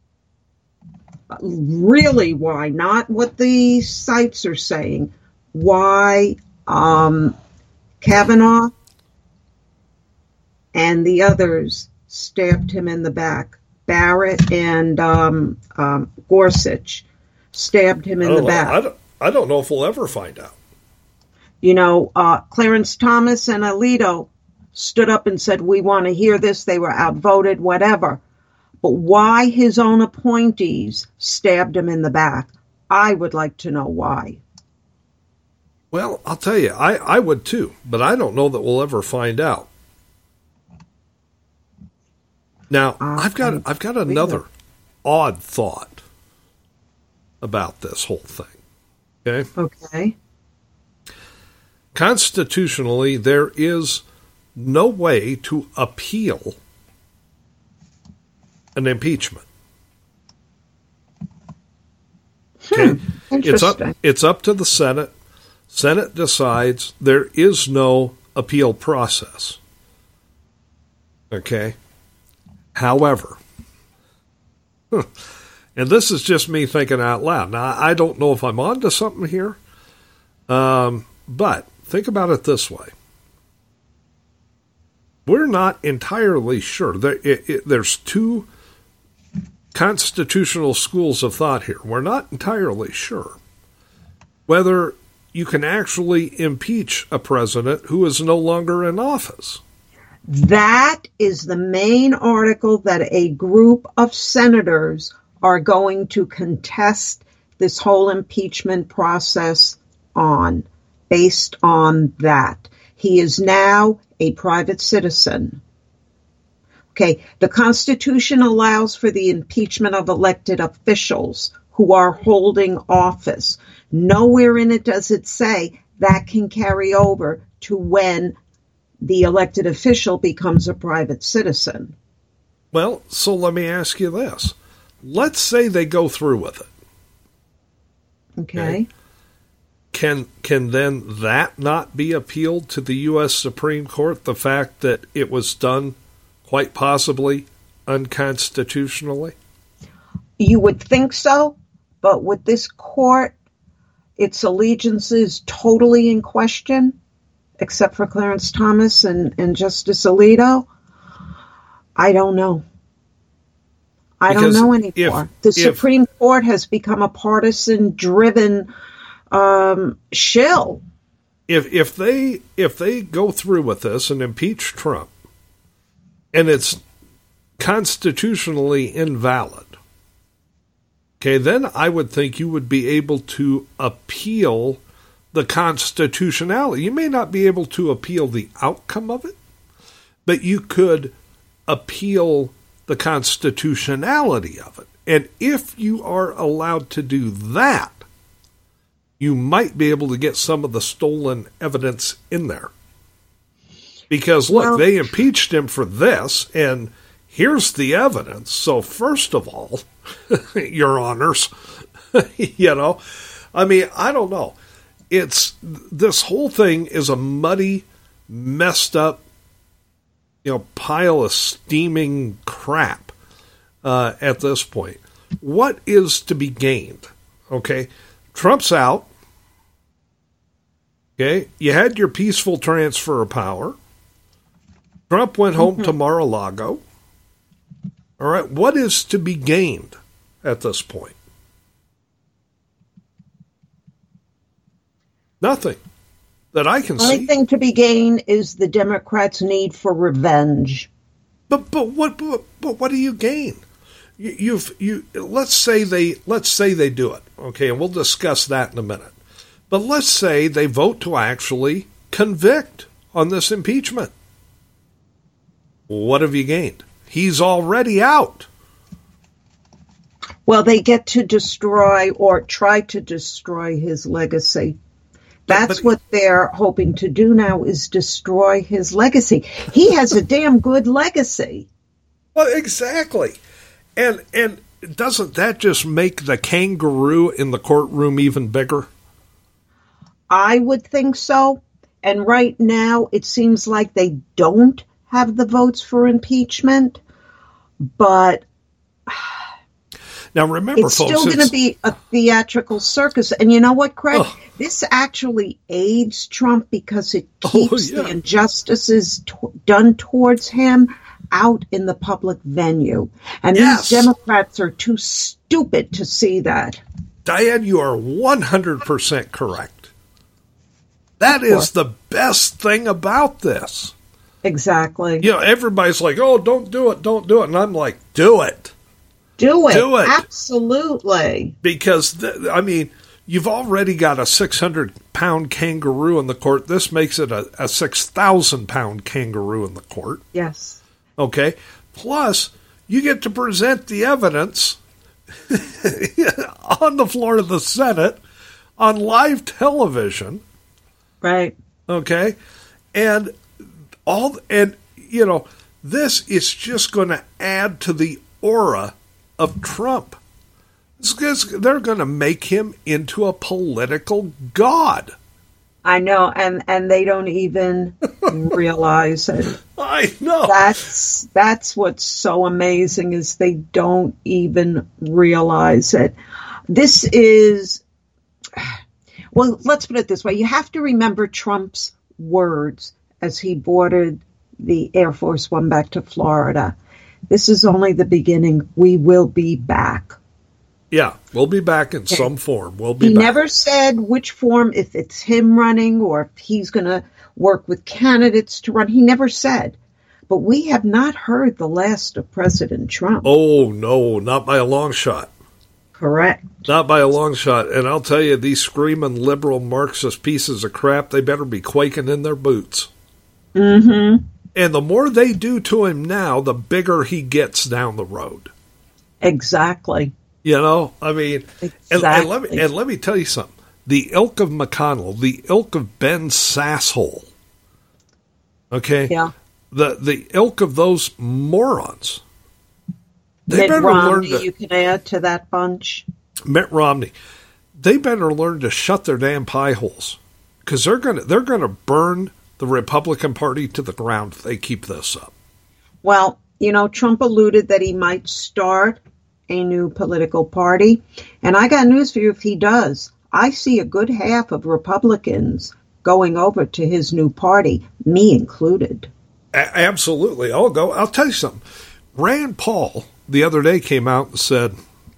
really why, not what the sites are saying, why um, Kavanaugh and the others stabbed him in the back. Barrett and um, um, Gorsuch stabbed him in I the don't know. back. I don't, I don't know if we'll ever find out. You know, uh, Clarence Thomas and Alito stood up and said, we want to hear this. They were outvoted, whatever. But why his own appointees stabbed him in the back, I would like to know why. Well, I'll tell you, I, I would too, but I don't know that we'll ever find out. Now, Uh, I've got I've got another odd thought about this whole thing. Okay? Okay. Constitutionally, there is no way to appeal an impeachment. Okay? It's up, Interesting. it's up to the Senate. Senate decides. There is no appeal process. Okay? However, and this is just me thinking out loud. Now, I don't know if I'm on to something here, um, but think about it this way. We're not entirely sure. There, it, it, there's two constitutional schools of thought here. We're not entirely sure whether you can actually impeach a president who is no longer in office. That is the main article that a group of senators are going to contest this whole impeachment process on, based on that. He is now a private citizen. Okay, the Constitution allows for the impeachment of elected officials who are holding office. Nowhere in it does it say that can carry over to when the elected official becomes a private citizen. Well, so let me ask you this. Let's say they go through with it. Okay. Okay. Can can then that not be appealed to the U S Supreme Court, the fact that it was done quite possibly unconstitutionally? You would think so, but with this court, its allegiance is totally in question, except for Clarence Thomas and, and Justice Alito. I don't know. I Because don't know anymore. if- the if- Supreme Court has become a partisan-driven um, shill. If if they if they go through with this and impeach Trump, and it's constitutionally invalid, okay, then I would think you would be able to appeal the constitutionality. You may not be able to appeal the outcome of it, but you could appeal the constitutionality of it. And if you are allowed to do that, you might be able to get some of the stolen evidence in there. Because, look, well, they impeached him for this, and here's the evidence. So, first of all, your honors, you know, I mean, I don't know. It's, this whole thing is a muddy, messed up, you know, pile of steaming crap uh, at this point. What is to be gained? Okay, Trump's out. Okay, you had your peaceful transfer of power. Trump went home mm-hmm. to Mar-a-Lago. All right, what is to be gained at this point? Nothing that I can see. The only thing to be gained is the Democrats' need for revenge. But but what but, but what do you gain? You, you've you let's say they let's say they do it, okay, and we'll discuss that in a minute. But let's say they vote to actually convict on this impeachment. What have you gained? He's already out. Well, they get to destroy or try to destroy his legacy. That's but, but, what they're hoping to do now, is destroy his legacy. He has a damn good legacy. Well, exactly. And and doesn't that just make the kangaroo in the courtroom even bigger? I would think so. And right now, it seems like they don't have the votes for impeachment. But now, remember, it's folks, still going to be a theatrical circus. And you know what, Craig? Oh. This actually aids Trump because it keeps oh, yeah. the injustices t- done towards him out in the public venue. And yes. these Democrats are too stupid to see that. Diane, you are one hundred percent correct. That is the best thing about this. Exactly. You know, everybody's like, oh, don't do it, don't do it. And I'm like, do it. Do it. Do it. Absolutely. Because, th- I mean, you've already got a six hundred pound kangaroo in the court. This makes it a, a six thousand pound kangaroo in the court. Yes. Okay. Plus, you get to present the evidence on the floor of the Senate on live television. Right. Okay. And all, and, you know, this is just going to add to the aura of Trump. They're going to make him into a political god. I know, and, and they don't even realize it. I know. That's that's what's so amazing, is they don't even realize it. This is, well, let's put it this way. You have to remember Trump's words as he boarded the Air Force One back to Florida. This is only the beginning. We will be back. Yeah, we'll be back in some form. We'll be he back. He never said which form, if it's him running or if he's going to work with candidates to run. He never said. But we have not heard the last of President Trump. Oh, no, not by a long shot. Correct. Not by a long shot. And I'll tell you, these screaming liberal Marxist pieces of crap, they better be quaking in their boots. Mm-hmm. And the more they do to him now, the bigger he gets down the road. Exactly. You know, I mean, exactly. and, and, let me, and let me tell you something. The ilk of McConnell, the ilk of Ben Sasshole, okay? Yeah. The the ilk of those morons. They Mitt better Romney, learn to, you can add to that bunch. Mitt Romney. They better learn to shut their damn pie holes, because they're gonna they're gonna burn the Republican Party to the ground if they keep this up. Well, you know, Trump alluded that he might start a new political party. And I got news for you if he does. I see a good half of Republicans going over to his new party, me included. A- absolutely. I'll go. I'll tell you something. Rand Paul the other day came out and said,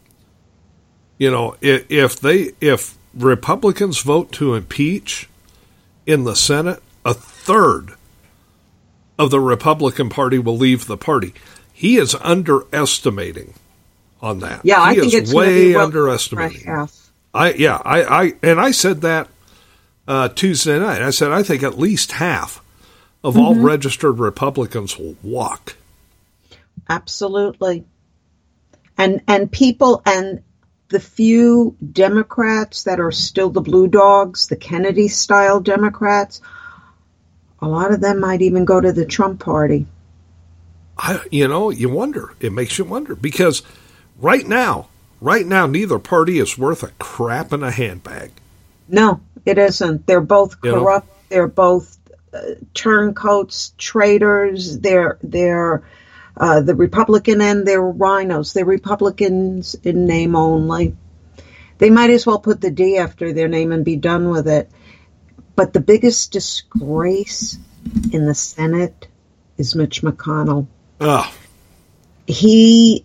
you know, if, if they if Republicans vote to impeach in the Senate, a third of the Republican Party will leave the party. he is underestimating on that. Yeah, I he think is it's gonna way be well underestimating. over half. I yeah, I, I and I said that uh, Tuesday night. I said I think at least half of mm-hmm. all registered Republicans will walk. Absolutely. And and people and the few Democrats that are still the blue dogs, the Kennedy-style Democrats, a lot of them might even go to the Trump party. I, you know, you wonder. It makes you wonder. Because right now, right now, neither party is worth a crap in a handbag. No, it isn't. They're both corrupt. You know? They're both uh, turncoats, traitors. They're they're uh, the Republican end. They're rhinos. They're Republicans in name only. They might as well put the D after their name and be done with it. But the biggest disgrace in the Senate is Mitch McConnell. Ugh. He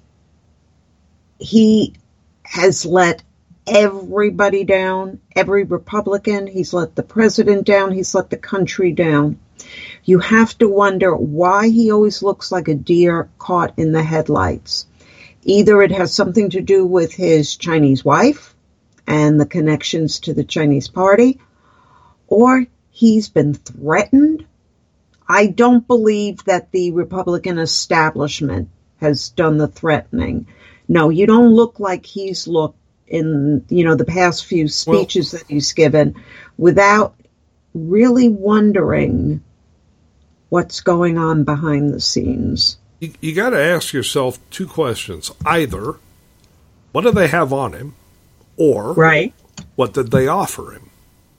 he has let everybody down, every Republican. He's let the president down. He's let the country down. You have to wonder why he always looks like a deer caught in the headlights. Either it has something to do with his Chinese wife and the connections to the Chinese party, or he's been threatened. I don't believe that the Republican establishment has done the threatening. No, you don't look like he's looked in, you know, the past few speeches well, that he's given without really wondering what's going on behind the scenes. You, you got to ask yourself two questions. Either, what do they have on him? Or, right. what did they offer him?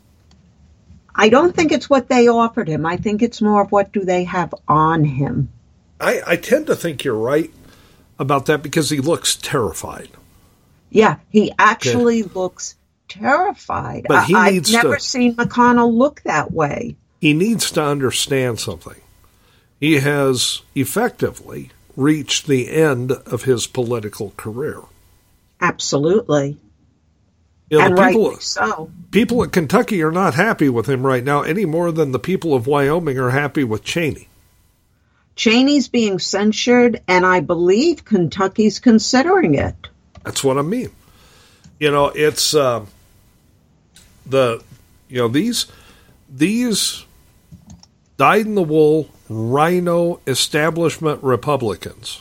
I don't think it's what they offered him. I think it's more of what do they have on him. I, I tend to think you're right about that because he looks terrified. Yeah, he actually okay. looks terrified. But he I, needs I've never to, seen McConnell look that way. He needs to understand something. He has effectively reached the end of his political career. Absolutely. You know, and people, rightly so. People at Kentucky are not happy with him right now any more than the people of Wyoming are happy with Cheney. Cheney's being censured, and I believe Kentucky's considering it. That's what I mean. You know, it's uh, the you know these these dyed-in-the-wool rhino establishment Republicans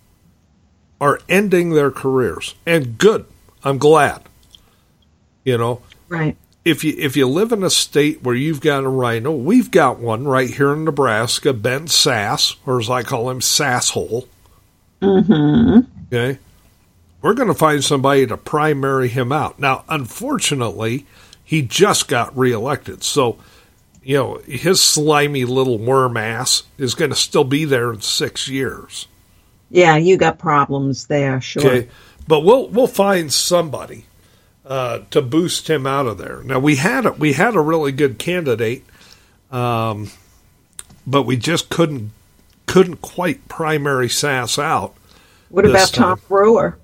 are ending their careers, and good. I'm glad. You know, right. If you if you live in a state where you've got a rhino, we've got one right here in Nebraska, Ben Sass, or as I call him, Sasshole. Mm-hmm. Okay, we're going to find somebody to primary him out. Now, unfortunately, he just got reelected, so you know his slimy little worm ass is going to still be there in six years. Yeah, you got problems there, sure. Okay, but we'll we'll find somebody. Uh, to boost him out of there. Now we had a, we had a really good candidate, um, but we just couldn't couldn't quite primary Sass out. What about time. Tom Brewer?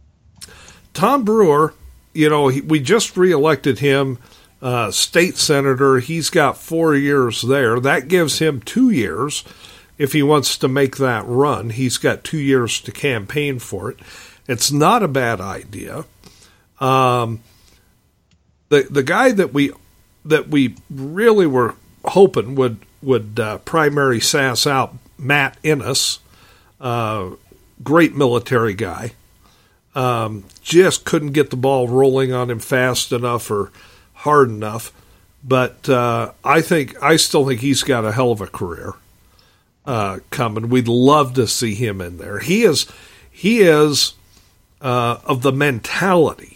Tom Brewer, you know, he, we just reelected him uh, state senator. He's got four years there. That gives him two years if he wants to make that run. He's got two years to campaign for it. It's not a bad idea. Um, the the guy that we that we really were hoping would would uh, primary Sass out, Matt Ennis, uh, great military guy, um, just couldn't get the ball rolling on him fast enough or hard enough. But uh, I think I still think he's got a hell of a career uh, coming. We'd love to see him in there. He is he is uh, of the mentality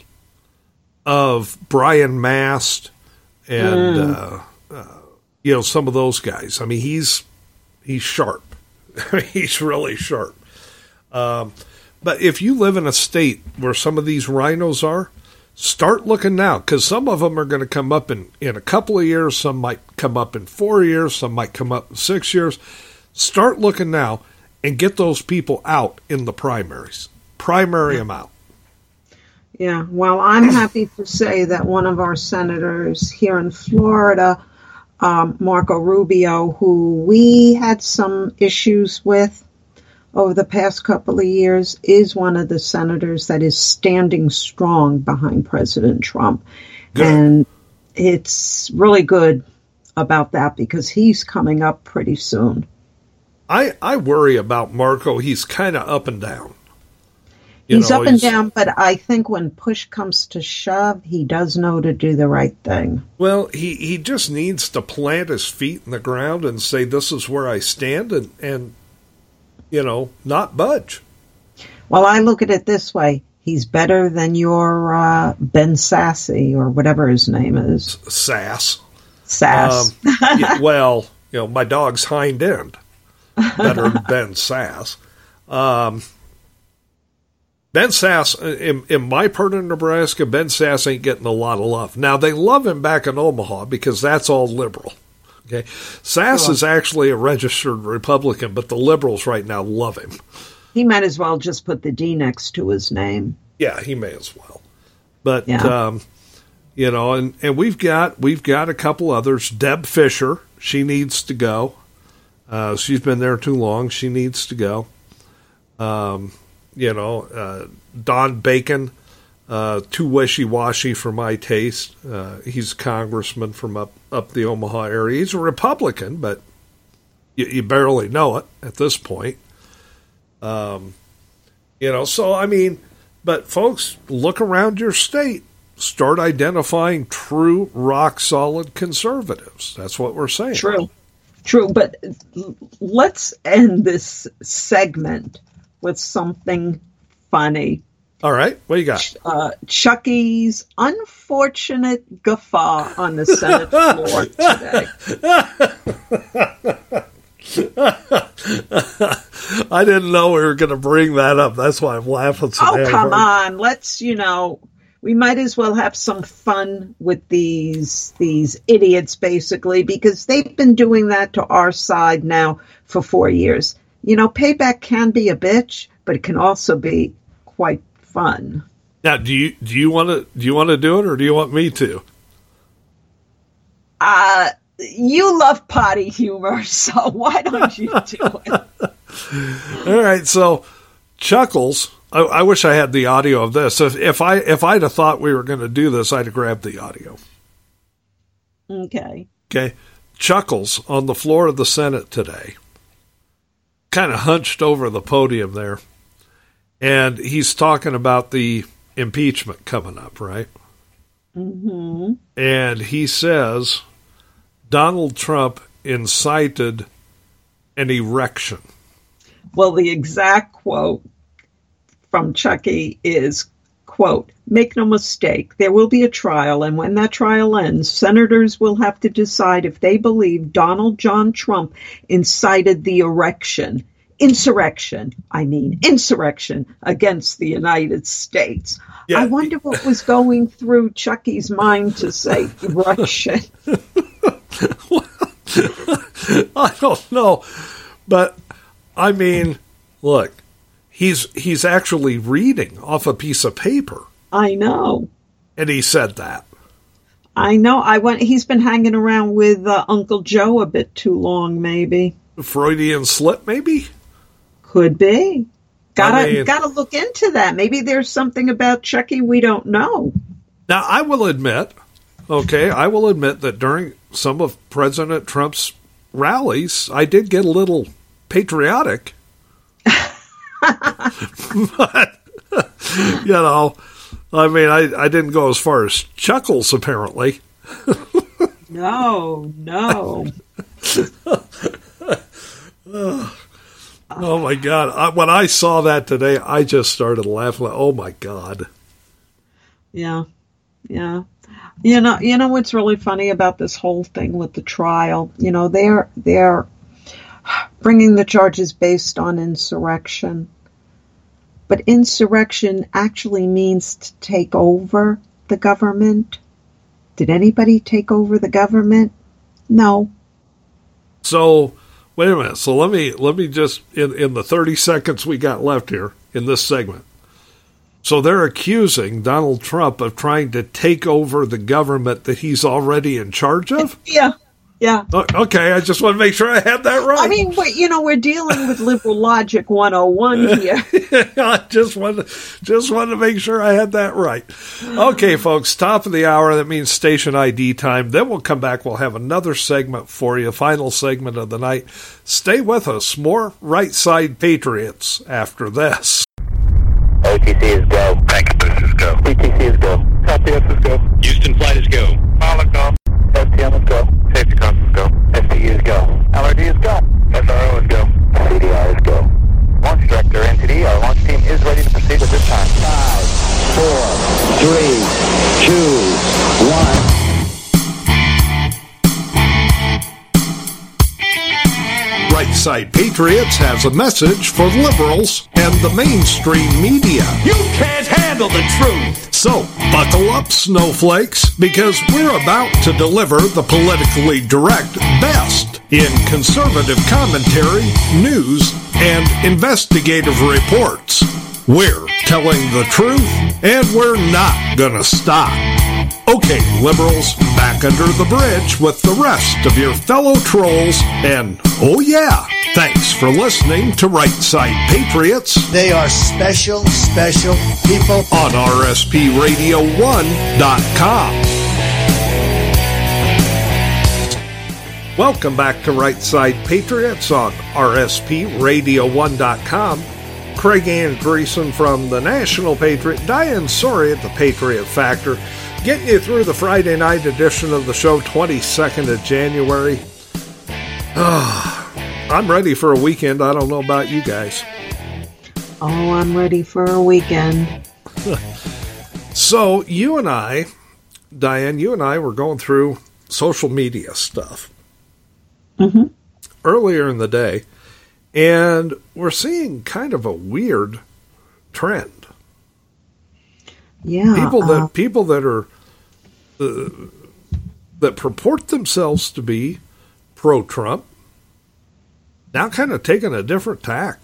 of Brian Mast and, mm. uh, uh, you know, some of those guys. I mean, he's he's sharp. He's really sharp. Um, but if you live in a state where some of these rhinos are, start looking now, because some of them are going to come up in, in a couple of years. Some might come up in four years. Some might come up in six years. Start looking now and get those people out in the primaries. Primary them out. Yeah, well, I'm happy to say that one of our senators here in Florida, um, Marco Rubio, who we had some issues with over the past couple of years is one of the senators that is standing strong behind President Trump. Good. And it's really good about that because he's coming up pretty soon. I, I worry about Marco. He's kind of up and down. You he's know, up and he's, down, but I think when push comes to shove, he does know to do the right thing. Well, he, he just needs to plant his feet in the ground and say, this is where I stand, and, and you know, not budge. Well, I look at it this way. He's better than your uh, Ben Sasse or whatever his name is. Sass. Sass. Um, yeah, well, you know, my dog's hind end. Better than Ben Sass. Um, Ben Sass, in, in my part of Nebraska, Ben Sass ain't getting a lot of love. Now, they love him back in Omaha because that's all liberal. Okay, Sass Cool. is actually a registered Republican, but the liberals right now love him. He might as well just put the D next to his name. Yeah, he may as well. But, Yeah. um, you know, and, and we've got we've got a couple others. Deb Fisher, she needs to go. Uh, she's been there too long. She needs to go. Um, you know, uh, Don Bacon, uh, too wishy-washy for my taste. Uh, he's a congressman from up, up the Omaha area. He's a Republican, but you, you barely know it at this point. Um, you know, so, I mean, but folks, look around your state. Start identifying true, rock-solid conservatives. That's what we're saying. True. True, but let's end this segment with something funny. All right, what you got? Uh, Chucky's unfortunate guffaw on the Senate floor today. I didn't know we were going to bring that up. That's why I'm laughing so Oh, damn come hard. on. Let's, you know, we might as well have some fun with these these idiots, basically, because they've been doing that to our side now for four years. You know, payback can be a bitch, but it can also be quite fun. Now, do you do you want to do you want to do it, or do you want me to? Uh, you love potty humor, so why don't you do it? All right, so Chuckles. I, I wish I had the audio of this. If, if I if I'd have thought we were going to do this, I'd have grabbed the audio. Okay. Okay, Chuckles on the floor of the Senate today, kind of hunched over the podium there, and he's talking about the impeachment coming up, right? Mm-hmm. And he says Donald Trump incited an erection. Well, the exact quote from Chucky is, quote, "Make no mistake, there will be a trial, and when that trial ends, senators will have to decide if they believe Donald John Trump incited the erection, insurrection, I mean, insurrection against the United States." Yeah. I wonder what was going through Chucky's mind to say erection. I don't know, but I mean, look, he's he's actually reading off a piece of paper, I know. and he said that. I know. I went. He's been hanging around with uh, Uncle Joe a bit too long, maybe. Freudian slip, maybe? Could be. Gotta I mean- gotta look into that. Maybe there's something about Chucky we don't know. Now, I will admit, okay, I will admit that during some of President Trump's rallies, I did get a little patriotic. But, you know, I mean, I, I didn't go as far as Chuckles, apparently. No, no. Oh, my God. I, when I saw that today, I just started laughing. Oh, my God. Yeah, yeah. You know, you know what's really funny about this whole thing with the trial? You know, they're they're bringing the charges based on insurrection. But insurrection actually means to take over the government. Did anybody take over the government? No. So, wait a minute. So let me let me just, in, in the thirty seconds we got left here in this segment. So they're accusing Donald Trump of trying to take over the government that he's already in charge of? Yeah, Yeah. Okay, I just want to make sure I had that right. I mean, but, you know, we're dealing with liberal logic one oh one here. I just wanted, just wanted to make sure I had that right. Okay, folks, top of the hour. That means station I D time. Then we'll come back. We'll have another segment for you, final segment of the night. Stay with us. More Right Side Patriots after this. O T C is go. Bank boost is go. P T C is go. Copy, S is go. Houston flight is go. Pilot go. S T M is go. Safety console is go. S T U is go. L R D is go. S R O is go. C D R is go. Launch director, N T D, our launch team is ready to proceed at this time. Five, four, three, two, one. Right Side Patriots has a message for liberals and the mainstream media. You can't handle the truth. So, buckle up, snowflakes, because we're about to deliver the politically direct best in conservative commentary, news, and investigative reports. We're telling the truth, and we're not gonna stop. Okay, liberals, back under the bridge with the rest of your fellow trolls, and oh yeah, thanks for listening to Right Side Patriots. They are special, special people. On R S P radio one dot com. Welcome back to Right Side Patriots on R S P radio one dot com. Craig Andreessen from the National Patriot, Diane Sori at the Patriot Factor, getting you through the Friday night edition of the show, twenty-second of January. Oh, I'm ready for a weekend. I don't know about you guys. Oh, I'm ready for a weekend. So, you and I, Diane, you and I were going through social media stuff Mm-hmm. earlier in the day, and we're seeing kind of a weird trend. Yeah. People that uh, people that are uh, that purport themselves to be pro-Trump now kind of taking a different tack.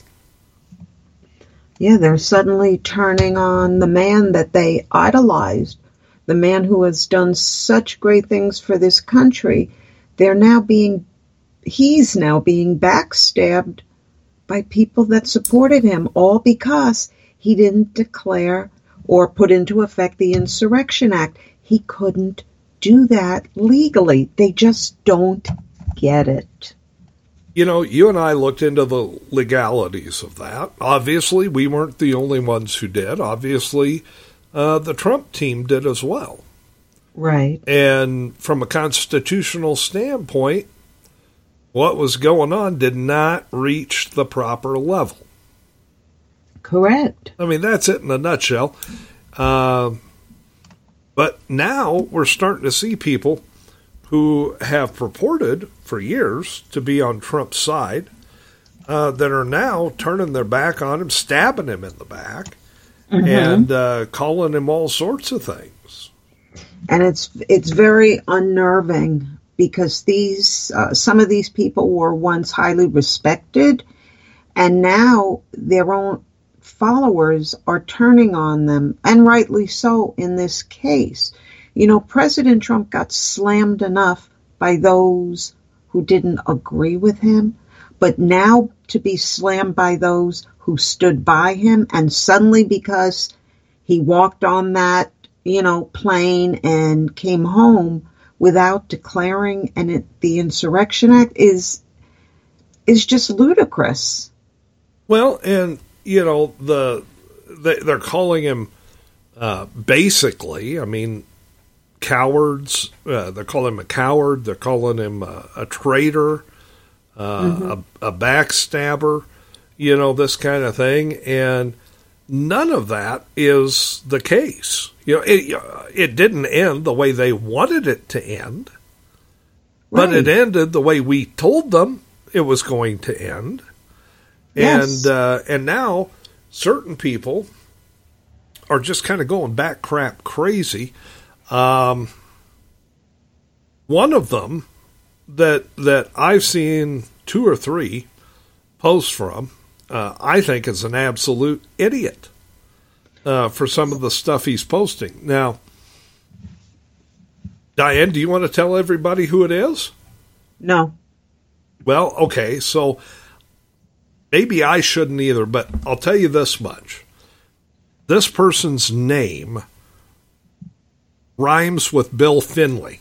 Yeah, they're suddenly turning on the man that they idolized, the man who has done such great things for this country. They're now being, he's now being backstabbed by people that supported him, all because he didn't declare or put into effect the Insurrection Act. He couldn't do that legally. They just don't get it. You know, you and I looked into the legalities of that. Obviously, we weren't the only ones who did. Obviously, uh, the Trump team did as well. Right. And from a constitutional standpoint, what was going on did not reach the proper level. Correct. I mean, that's it in a nutshell. Uh, but now we're starting to see people who have purported for years to be on Trump's side uh, that are now turning their back on him, stabbing him in the back, mm-hmm. and uh, calling him all sorts of things. And it's it's very unnerving because these uh, some of these people were once highly respected, and now their own followers are turning on them, and rightly so in this case. You know, President Trump got slammed enough by those who didn't agree with him, but now to be slammed by those who stood by him, and suddenly because he walked on that, you know, plane and came home without declaring an, the Insurrection Act is is just ludicrous. Well, and, you know, the they, they're calling him uh, basically, I mean, cowards. Uh, they're calling him a coward. They're calling him a, a traitor, uh, mm-hmm. a, a backstabber, you know, this kind of thing. And none of that is the case. You know, it, it didn't end the way they wanted it to end, right. But it ended the way we told them it was going to end. Yes. And, uh, and now certain people are just kind of going back crap crazy. Um, one of them that that I've seen two or three posts from, uh, I think is an absolute idiot uh, for some of the stuff he's posting. Now, Diane, do you want to tell everybody who it is? No. Well, okay, so maybe I shouldn't either, but I'll tell you this much. This person's name rhymes with Bill Finley.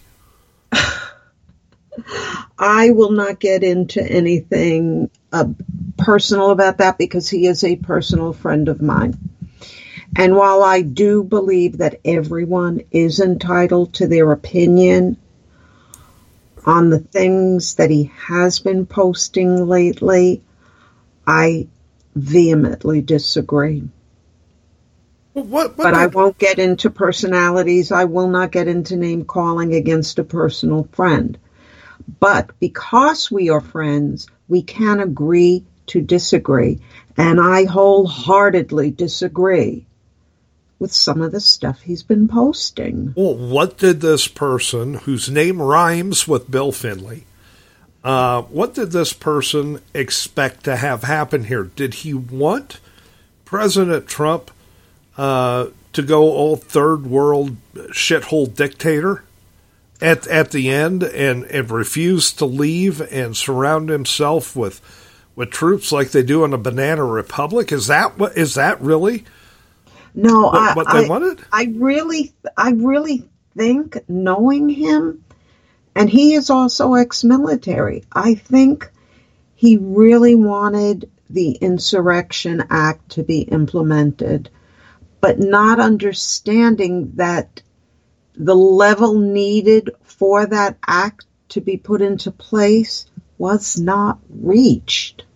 I will not get into anything uh, personal about that because he is a personal friend of mine. And while I do believe that everyone is entitled to their opinion on the things that he has been posting lately, I vehemently disagree. Well, what, what but the- I won't get into personalities. I will not get into name calling against a personal friend. But because we are friends, we can agree to disagree. And I wholeheartedly disagree with some of the stuff he's been posting. Well, what did this person, whose name rhymes with Bill Finley, uh, what did this person expect to have happen here? Did he want President Trump uh, to go all third world shithole dictator at at the end and, and refuse to leave and surround himself with with troops like they do in a banana republic? Is that what is that really? No, what, I, what they I, wanted? I really, I really think, knowing him, and he is also ex-military, I think he really wanted the Insurrection Act to be implemented, but not understanding that the level needed for that act to be put into place was not reached.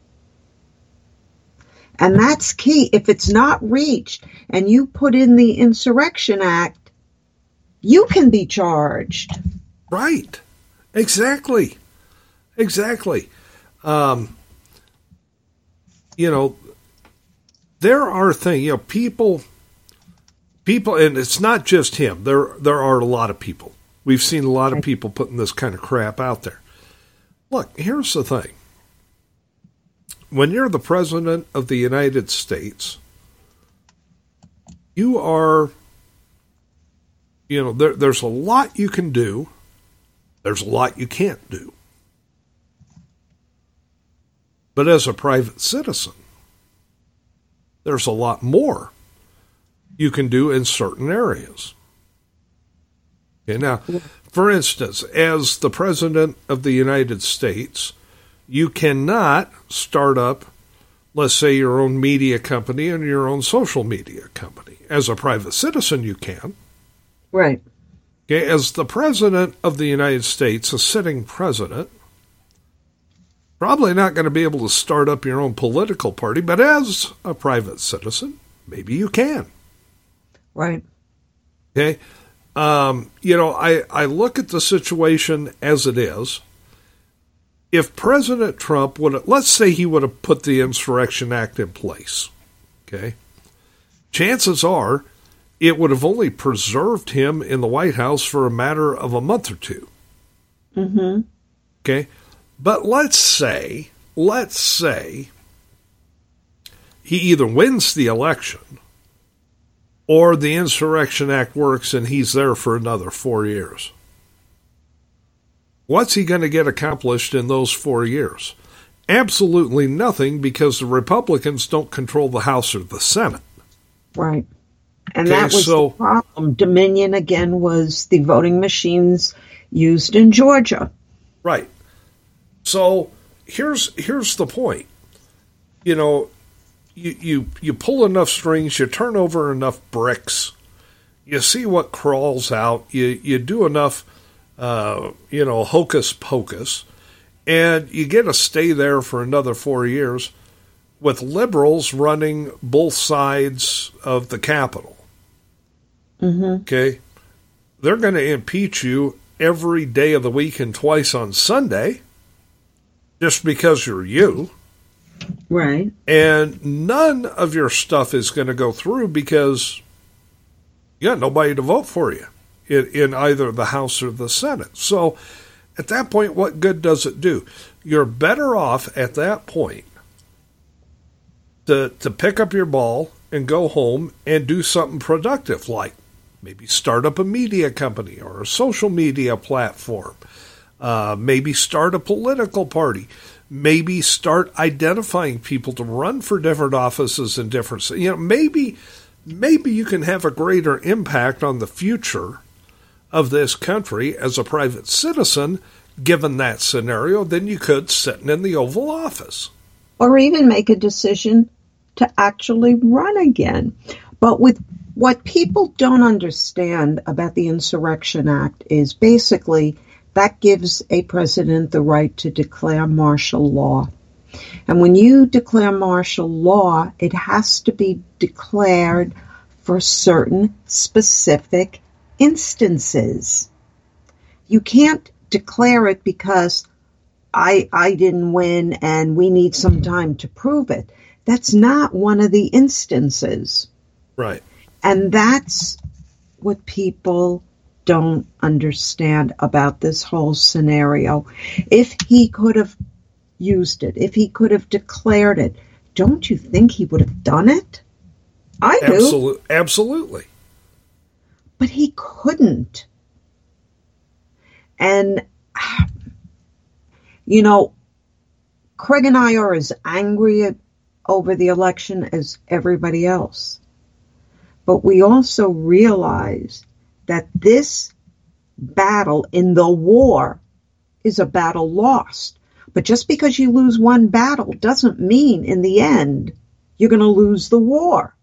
And that's key. If it's not reached and you put in the Insurrection Act, you can be charged. Right. Exactly. Exactly. Um, you know, there are things, you know, people, people, and it's not just him. There, there are a lot of people. We've seen a lot of people putting this kind of crap out there. Look, here's the thing. When you're the President of the United States, you are, you know, there, there's a lot you can do. There's a lot you can't do. But as a private citizen, there's a lot more you can do in certain areas. Okay, now, for instance, as the President of the United States, you cannot start up, let's say, your own media company and your own social media company. As a private citizen, you can. Right. Okay, as the President of the United States, a sitting president, probably not going to be able to start up your own political party, but as a private citizen, maybe you can. Right. Okay. Um, you know, I, I look at the situation as it is. If President Trump would have, let's say he would have put the Insurrection Act in place, okay, chances are it would have only preserved him in the White House for a matter of a month or two. Mm-hmm. Okay. But let's say, let's say he either wins the election or the Insurrection Act works and he's there for another four years. What's he going to get accomplished in those four years? Absolutely nothing, because the Republicans don't control the House or the Senate. Right. And Okay, that was so- the problem. Dominion, again, was the voting machines used in Georgia. Right. So here's here's the point. You know, you, you, you pull enough strings, you turn over enough bricks, you see what crawls out, you, you do enough, uh, you know, hocus pocus, and you get to stay there for another four years with liberals running both sides of the Capitol. Mm-hmm. Okay? They're going to impeach you every day of the week and twice on Sunday just because you're you. Right. And none of your stuff is going to go through because you got nobody to vote for you in, in either the House or the Senate. So at that point, what good does it do? You're better off at that point to, to pick up your ball and go home and do something productive, like maybe start up a media company or a social media platform. Uh, maybe start a political party. Maybe start identifying people to run for different offices in different, you know, maybe, maybe you can have a greater impact on the future of this country as a private citizen, given that scenario, than you could sitting in the Oval Office. Or even make a decision to actually run again. But with what people don't understand about the Insurrection Act is basically that gives a president the right to declare martial law. And when you declare martial law, it has to be declared for certain specific instances. You can't declare it because I I didn't win and we need some time to prove it. That's not one of the instances. Right. And that's what people don't understand about this whole scenario. If he could have used it, if he could have declared it, don't you think he would have done it? I do. Absolutely. Absolutely. But he couldn't. And, you know, Craig and I are as angry over the election as everybody else. But we also realize that this battle in the war is a battle lost. But just because you lose one battle doesn't mean in the end you're going to lose the war.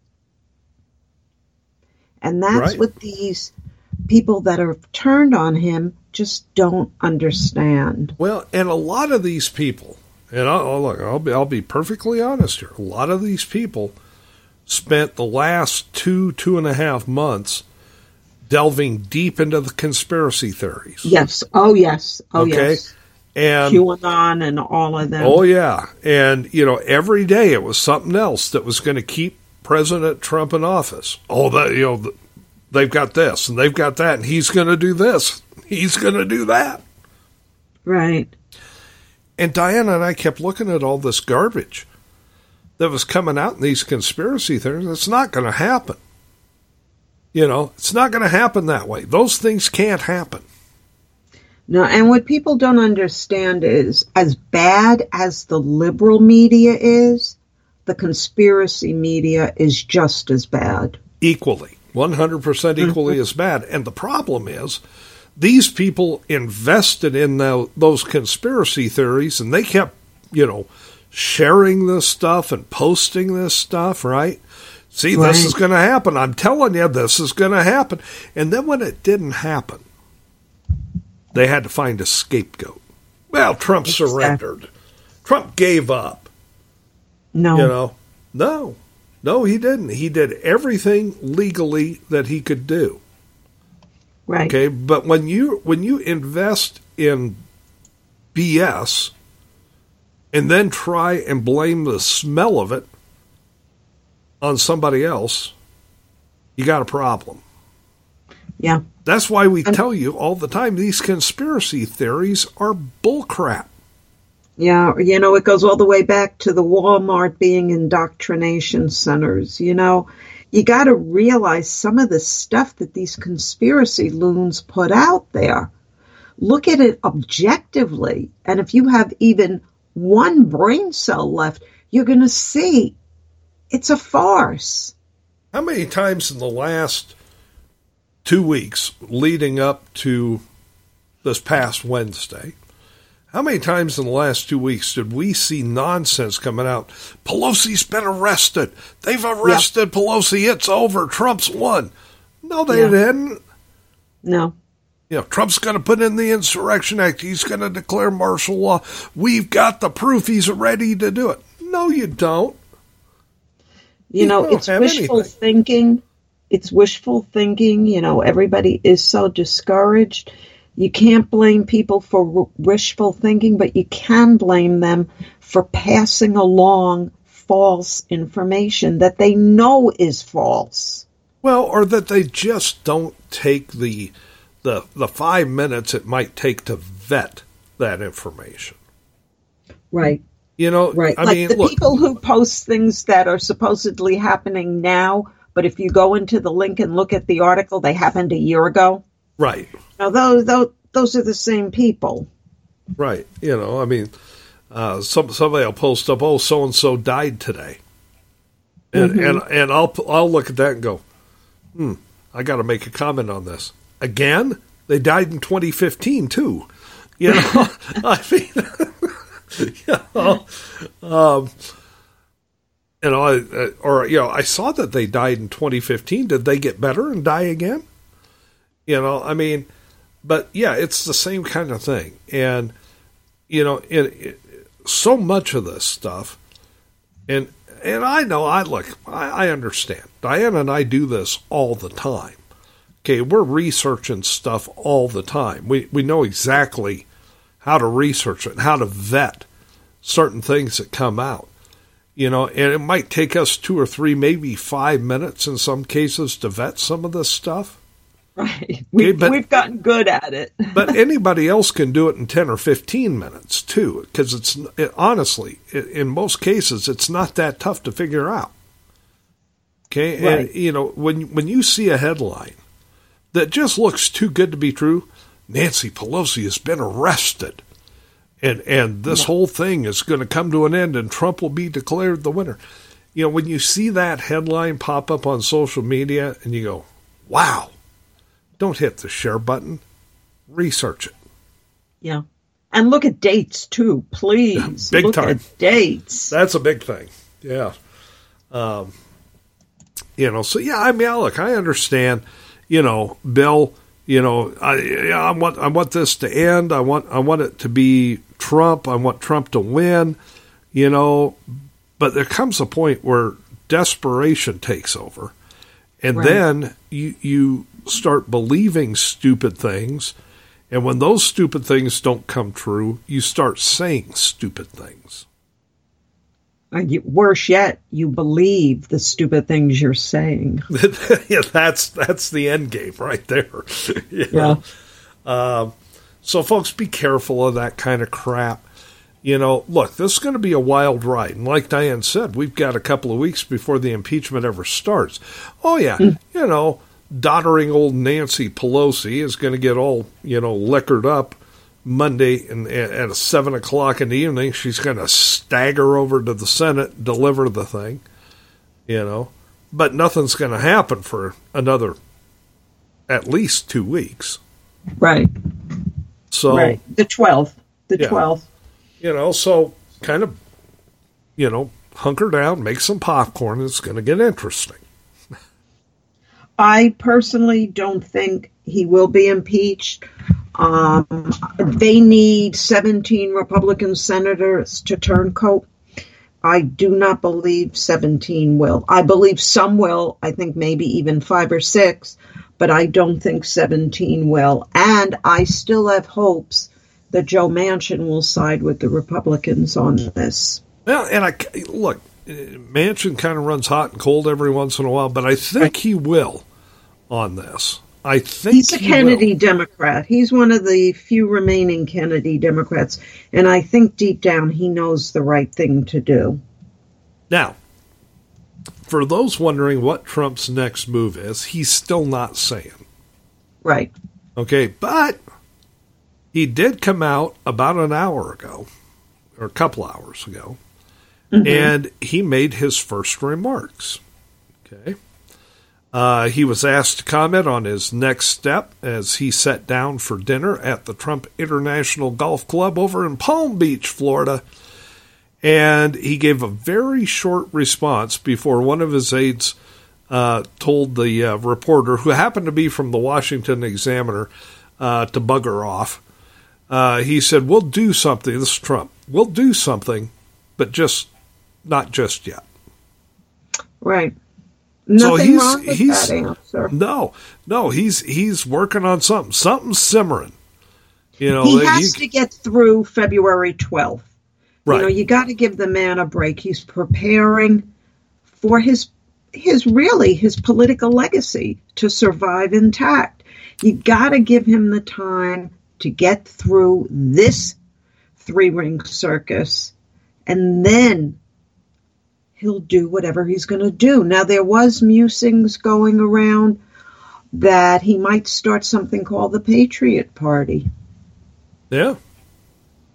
And that's right. what these people that are turned on him just don't understand. Well, and a lot of these people, and I'll, look, I'll be, I'll be perfectly honest here, a lot of these people spent the last two, two and a half months delving deep into the conspiracy theories. Yes. Oh, yes. Oh, okay? yes. And QAnon and all of them. Oh, yeah. And, you know, every day it was something else that was going to keep President Trump in office. Oh, that, you know, they've got this and they've got that, and he's going to do this. He's going to do that. Right. And Diana and I kept looking at all this garbage that was coming out in these conspiracy theories. It's not going to happen. You know, it's not going to happen that way. Those things can't happen. No, and what people don't understand is, as bad as the liberal media is, the conspiracy media is just as bad. Equally. one hundred percent equally as bad. And the problem is, these people invested in the, those conspiracy theories, and they kept, you know, sharing this stuff and posting this stuff, right? See, right. This is going to happen. I'm telling you, this is going to happen. And then when it didn't happen, they had to find a scapegoat. Well, Trump exactly. surrendered. Trump gave up. No. You know, no. No, he didn't. He did everything legally that he could do. Right. Okay, but when you when you invest in B S and then try and blame the smell of it on somebody else, you got a problem. Yeah. That's why we and, tell you all the time these conspiracy theories are bullcrap. Yeah, you know, it goes all the way back to the Walmart being indoctrination centers. You know, you got to realize some of the stuff that these conspiracy loons put out there. Look at it objectively. And if you have even one brain cell left, you're going to see it's a farce. How many times in the last two weeks leading up to this past Wednesday, how many times in the last two weeks did we see nonsense coming out? Pelosi's been arrested. They've arrested yeah. Pelosi. It's over. Trump's won. No, they yeah. didn't. No. You know, Trump's going to put in the Insurrection Act. He's going to declare martial law. We've got the proof. He's ready to do it. No, you don't. You, you know, it's wishful anything. thinking. It's wishful thinking. You know, everybody is so discouraged. You can't blame people for wishful thinking, but you can blame them for passing along false information that they know is false. Well, or that they just don't take the the the five minutes it might take to vet that information. Right. You know, right. I like mean, the look, people who post things that are supposedly happening now, but if you go into the link and look at the article, they happened a year ago. Right. Now, those, those, those are the same people. Right. You know, I mean, uh, some somebody will post up, oh, so and so died today, and mm-hmm. and and I'll I'll look at that and go, hmm, I got to make a comment on this. Again, they died in twenty fifteen too. You know, I mean, you know, um, you know, I, or you know, I saw that they died in twenty fifteen. Did they get better and die again? You know, I mean, but yeah, it's the same kind of thing, and you know, it, it, so much of this stuff, and and I know, I look, I, I understand. Diana and I do this all the time. Okay, we're researching stuff all the time. We we know exactly how to research it and how to vet certain things that come out. You know, and it might take us two or three, maybe five minutes in some cases to vet some of this stuff. Right. We've, okay, but, we've gotten good at it. But anybody else can do it in ten or fifteen minutes too, because it's it, honestly, it, in most cases, it's not that tough to figure out. Okay, right. And you know, when when you see a headline that just looks too good to be true, Nancy Pelosi has been arrested, and and this yeah. whole thing is going to come to an end, and Trump will be declared the winner. You know, when you see that headline pop up on social media, and you go, "Wow." Don't hit the share button. Research it. Yeah. And look at dates, too, please. Big look time. At dates. That's a big thing. Yeah. Um, you know, so, yeah, I mean, look, I understand, you know, Bill, you know, I, I want I want this to end. I want I want it to be Trump. I want Trump to win, you know. But there comes a point where desperation takes over. And right. then you you start believing stupid things, and when those stupid things don't come true, you start saying stupid things. You, worse yet, you believe the stupid things you're saying. Yeah, that's that's the end game right there. You know? Yeah. Um, so, folks, be careful of that kind of crap. You know, look, this is going to be a wild ride. And like Diane said, we've got a couple of weeks before the impeachment ever starts. Oh, yeah, mm. you know, doddering old Nancy Pelosi is going to get all, you know, liquored up Monday and at seven o'clock in the evening. She's going to stagger over to the Senate, deliver the thing, you know. But nothing's going to happen for another at least two weeks. Right. So right. The twelfth. The yeah. twelfth. You know, so kind of, you know, hunker down, make some popcorn. It's going to get interesting. I personally don't think he will be impeached. Um, they need seventeen Republican senators to turn coat. I do not believe seventeen will. I believe some will. I think maybe even five or six, but I don't think seventeen will. And I still have hopes that Joe Manchin will side with the Republicans on this. Well, and I look, Manchin kind of runs hot and cold every once in a while, but I think he will on this. I think he's a he Kennedy will. Democrat. He's one of the few remaining Kennedy Democrats, and I think deep down he knows the right thing to do. Now, for those wondering what Trump's next move is, he's still not saying. Right. Okay, but he did come out about an hour ago, or a couple hours ago, mm-hmm. and he made his first remarks. Okay. Uh, he was asked to comment on his next step as he sat down for dinner at the Trump International Golf Club over in Palm Beach, Florida. And he gave a very short response before one of his aides uh, told the uh, reporter, who happened to be from the Washington Examiner, uh, to bugger off. Uh, he said, we'll do something. This is Trump. We'll do something, but just not just yet. Right. Nothing so he's, wrong with he's, that answer. No, no, he's he's working on something. Something's simmering. You know, he has he, to get through February twelfth. Right. You know, you got to give the man a break. He's preparing for his his really his political legacy to survive intact. You got to give him the time to get through this three-ring circus, and then he'll do whatever he's going to do. Now, there was musings going around that he might start something called the Patriot Party. Yeah.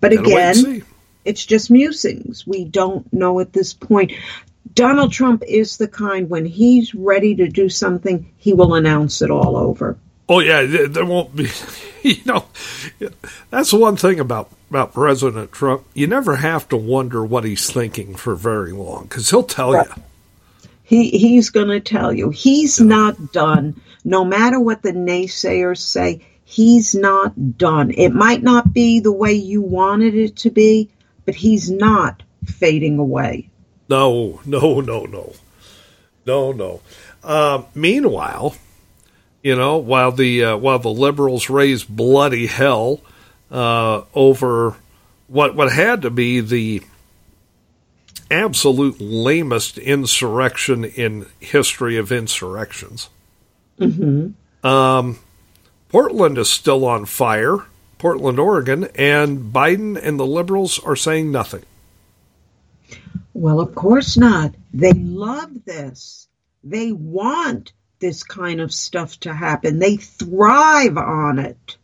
But Gotta wait and again, see. it's just musings. We don't know at this point. Donald Trump is the kind, when he's ready to do something, he will announce it all over. Oh, yeah, there there won't be, you know, that's the one thing about, about President Trump. You never have to wonder what he's thinking for very long, because he'll tell Right. you. He He's going to tell you. He's not done. No matter what the naysayers say, he's not done. It might not be the way you wanted it to be, but he's not fading away. No, no, no, no. No, no. Uh, meanwhile, you know, while the uh, while the liberals raise bloody hell uh, over what what had to be the absolute lamest insurrection in history of insurrections. Mm-hmm. Um, Portland is still on fire, Portland, Oregon, and Biden and the liberals are saying nothing. Well, of course not. They love this. They want this kind of stuff to happen. They thrive on it.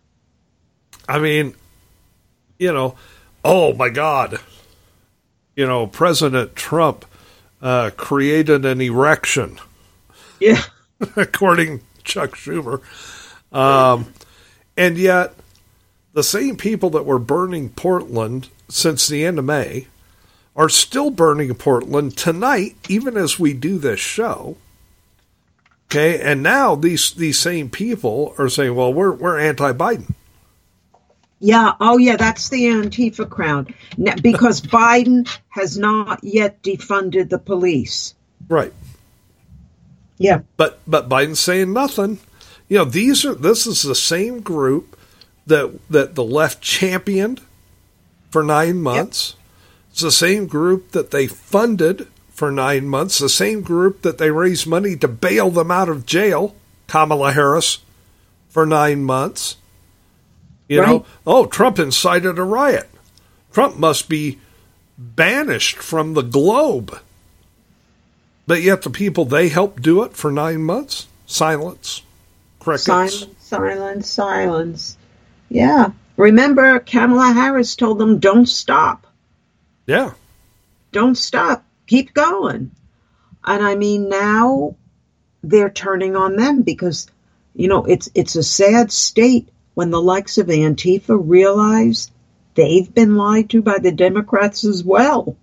I mean, you know, oh my God. You know, President Trump uh, created an erection, Yeah. according to Chuck Schumer. Um, and yet, the same people that were burning Portland since the end of May are still burning Portland tonight, even as we do this show. Okay, and now these these same people are saying, well, we're we're anti-Biden. Yeah. Oh, yeah. That's the Antifa crowd. Now, because Biden has not yet defunded the police. Right. Yeah. But but Biden's saying nothing. You know, these are this is the same group that that the left championed for nine months. Yep. It's the same group that they funded for nine months. The same group that they raised money to bail them out of jail, Kamala Harris, for nine months. You right. know, oh, Trump incited a riot. Trump must be banished from the globe. But yet the people they helped do it for nine months, silence, crickets. Silence, silence, silence. Yeah. Remember, Kamala Harris told them, don't stop. Yeah. Don't stop. Keep going. And I mean, now they're turning on them because, you know, it's it's a sad state when the likes of Antifa realize they've been lied to by the Democrats as well.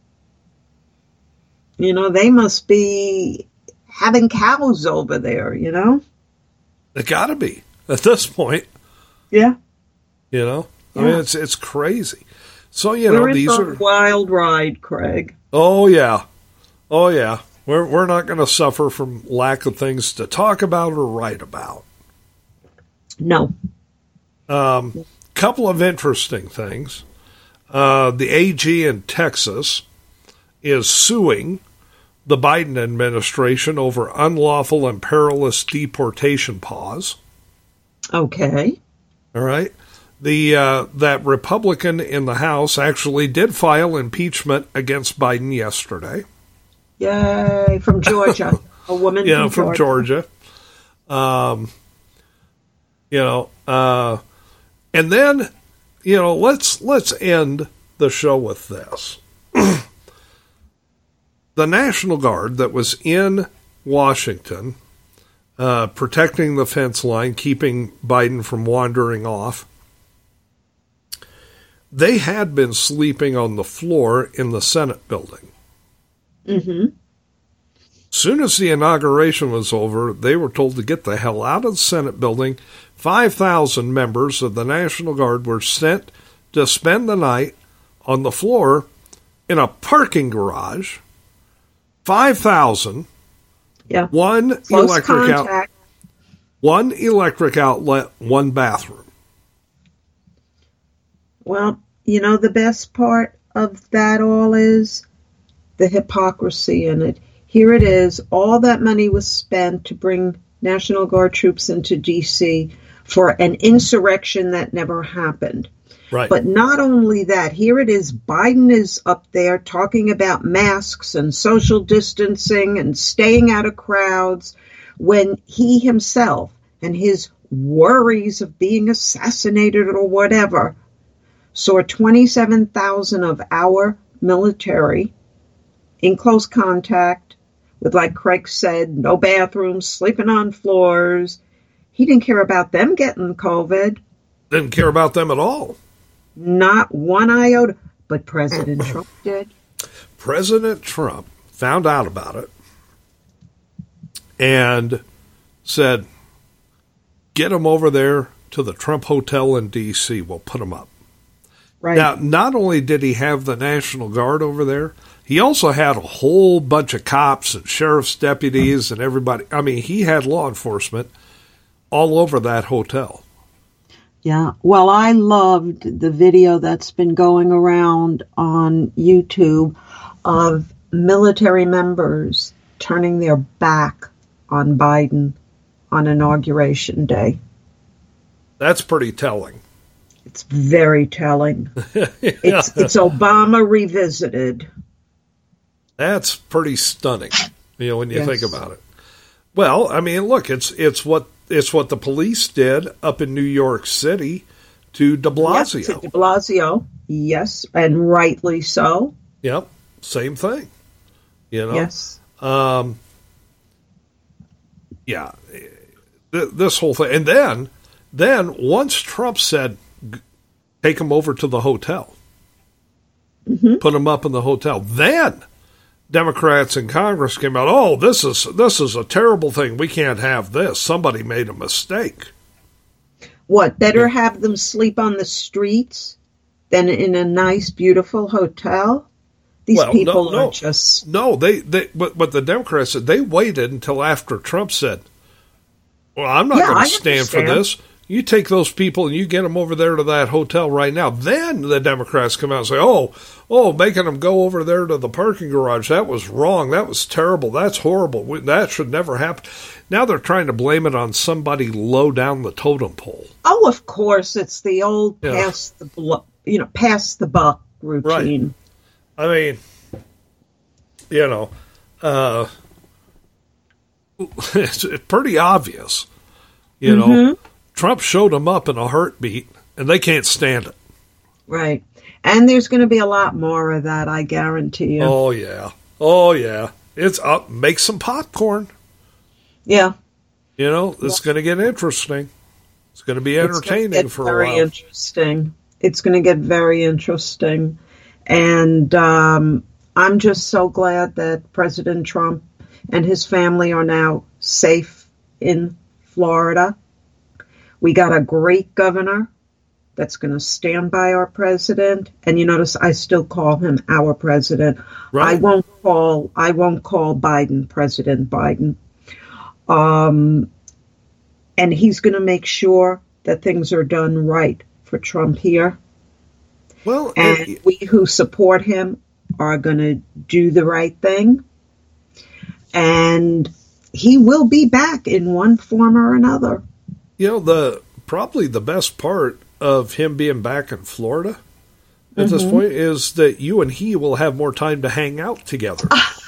You know, they must be having cows over there, you know? They gotta be at this point. Yeah. You know? Yeah. I mean, it's it's crazy. So, you We're know, in these for are... a wild ride, Craig. Oh, yeah. Oh, yeah. We're, we're not going to suffer from lack of things to talk about or write about. No. Um, couple of interesting things. Uh, the A G in Texas is suing the Biden administration over unlawful and perilous deportation pause. Okay. All right. The uh, that Republican in the House actually did file impeachment against Biden yesterday. Yay, from Georgia. A woman Yeah, from, from Georgia. Georgia. Um, you know, uh, and then, you know, let's let's end the show with this. The National Guard that was in Washington, uh, protecting the fence line, keeping Biden from wandering off, they had been sleeping on the floor in the Senate building. Mm-hmm. Soon as the inauguration was over, they were told to get the hell out of the Senate building. five thousand members of the National Guard were sent to spend the night on the floor in a parking garage. five thousand. Yeah. One Close electric out, contact. one electric outlet, one bathroom. Well, you know, the best part of that all is the hypocrisy in it. Here it is. All that money was spent to bring National Guard troops into D C for an insurrection that never happened. Right. But not only that, here it is. Biden is up there talking about masks and social distancing and staying out of crowds when he himself and his worries of being assassinated or whatever saw twenty-seven thousand of our military in close contact with, like Craig said, no bathrooms, sleeping on floors. He didn't care about them getting COVID. Didn't care about them at all. Not one iota. But President Trump did. President Trump found out about it and said, get them over there to the Trump Hotel in D C. We'll put them up. Right. Now, not only did he have the National Guard over there, he also had a whole bunch of cops and sheriff's deputies and everybody. I mean, he had law enforcement all over that hotel. Yeah. Well, I loved the video that's been going around on YouTube of military members turning their back on Biden on Inauguration Day. That's pretty telling. It's very telling. Yeah. It's it's Obama revisited. That's pretty stunning, you know, when you Yes. think about it. Well, I mean, look, it's it's what it's what the police did up in New York City to De Blasio. Yes, to De Blasio, yes, and rightly so. Yep, same thing. You know. Yes. Um. Yeah, th- this whole thing, and then then once Trump said, take him over to the hotel, Mm-hmm. put him up in the hotel, then Democrats in Congress came out, oh, this is this is a terrible thing. We can't have this. Somebody made a mistake. What, better have them sleep on the streets than in a nice, beautiful hotel? These Well, people no, no. are just... No, they, they but, but the Democrats said they waited until after Trump said, well, I'm not Yeah, going I to stand for understand. this. You take those people and you get them over there to that hotel right now. Then the Democrats come out and say, oh, oh, making them go over there to the parking garage, that was wrong. That was terrible. That's horrible. We, that should never happen. Now they're trying to blame it on somebody low down the totem pole. Oh, of course, it's the old Yeah. pass the blo- you know, pass the buck routine. I mean, you know, uh, it's pretty obvious, you know. Mm-hmm. Trump showed them up in a heartbeat, and they can't stand it. Right. And there's going to be a lot more of that, I guarantee you. Oh, yeah. Oh, yeah. It's up. Make some popcorn. Yeah. You know, it's going to get interesting. It's going to be entertaining It's gonna get for a very while. interesting. It's going to get very interesting. And um, I'm just so glad that President Trump and his family are now safe in Florida. We got a great governor that's going to stand by our president. And you notice I still call him our president. Right. I won't call I won't call Biden President Biden. Um, and he's going to make sure that things are done right for Trump here. Well, And it- we who support him are going to do the right thing. And he will be back in one form or another. you know, the probably the best part of him being back in Florida at this point is that you and he will have more time to hang out together.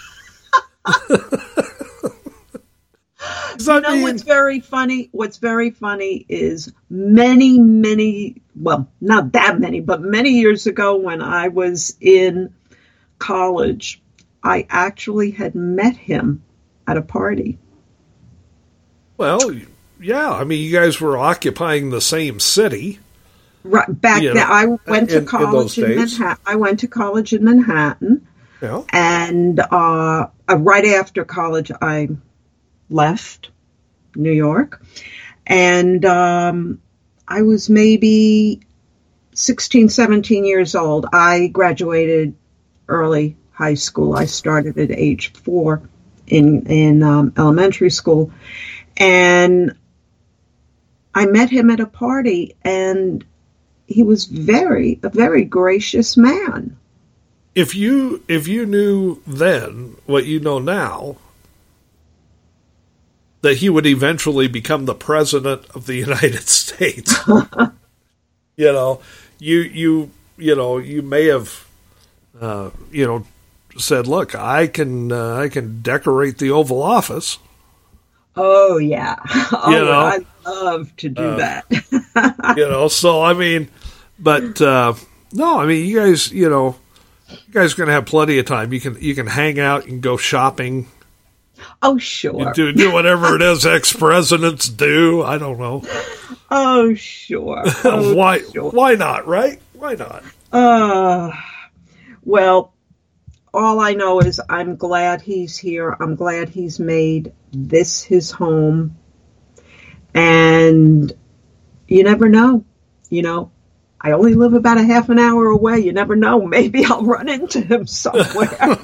You know what's very funny? What's very funny is many, many, well, not that many, but many years ago when I was in college, I actually had met him at a party. Well, yeah, I mean, you guys were occupying the same city. Right back You know, then, I went to in- in college those in, days. Manhattan. I went to college in Manhattan, Yeah. and uh, uh, right after college, I left New York, and um, I was maybe sixteen, seventeen years old. I graduated early high school. I started at age four in in um, elementary school, and I met him at a party, and he was very a very gracious man. If you if you knew then what you know now, that he would eventually become the president of the United States, you know, you you you know you may have uh, you know said, "Look, I can uh, I can decorate the Oval Office." Oh yeah, oh, You know, I love to do uh, that. You know, so I mean, but uh, no, I mean, you guys, you know, you guys are going to have plenty of time. You can you can hang out, you can go shopping. Oh, sure. Do, do whatever it is ex-presidents do. I don't know. Oh, sure. Oh, why sure. Why not, right? Why not? Uh, well, all I know is I'm glad he's here. I'm glad he's made this his home. And you never know. You know, I only live about a half an hour away. You never know. Maybe I'll run into him somewhere.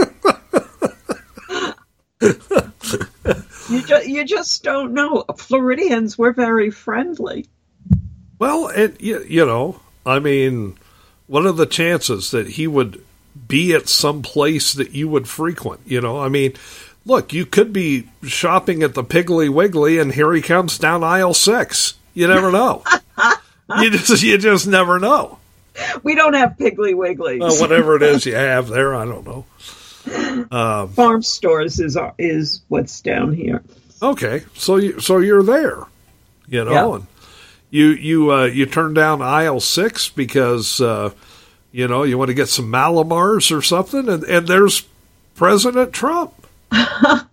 you, ju- you just don't know. Floridians, we're very friendly. Well, and you, you know, I mean, what are the chances that he would be at some place that you would frequent? You know, I mean, look, you could be shopping at the Piggly Wiggly, and here he comes down aisle six. You never know. you just you just never know. We don't have Piggly Wigglies. Uh, whatever it is you have there, I don't know. Um, Farm stores is is what's down here. Okay, so you so you're there, you know, Yeah. and you you uh, you turn down aisle six because uh, you know you want to get some Malibars or something, and, and there's President Trump. uh,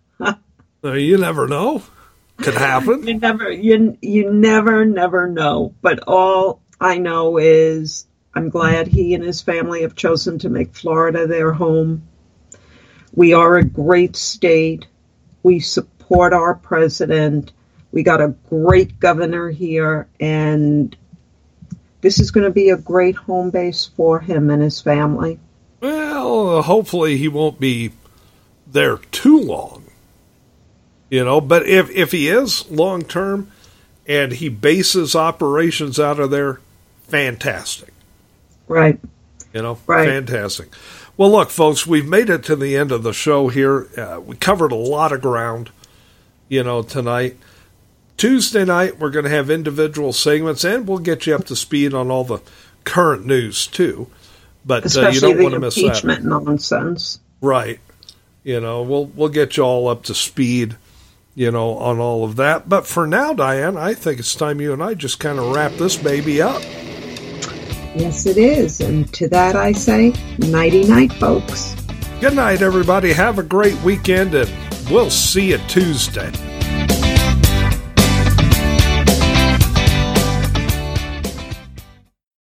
you never know, could happen. You never you you never never know. But all I know is I'm glad he and his family have chosen to make Florida their home. We are a great state. We support our president. We got a great governor here, and this is going to be a great home base for him and his family. Well, hopefully he won't be there too long, you know, but if, if he is long term and he bases operations out of there, fantastic. Right. You know, Right. fantastic. Well, look, folks, we've made it to the end of the show here. Uh, we covered a lot of ground, you know, tonight. Tuesday night, we're going to have individual segments, and we'll get you up to speed on all the current news, too. But uh, Especially you don't the want to miss that. impeachment nonsense. Right. You know, we'll we'll get you all up to speed, you know, on all of that. But for now, Diane, I think it's time you and I just kind of wrap this baby up. Yes, it is. And to that I say, nighty-night, folks. Good night, everybody. Have a great weekend, and we'll see you Tuesday.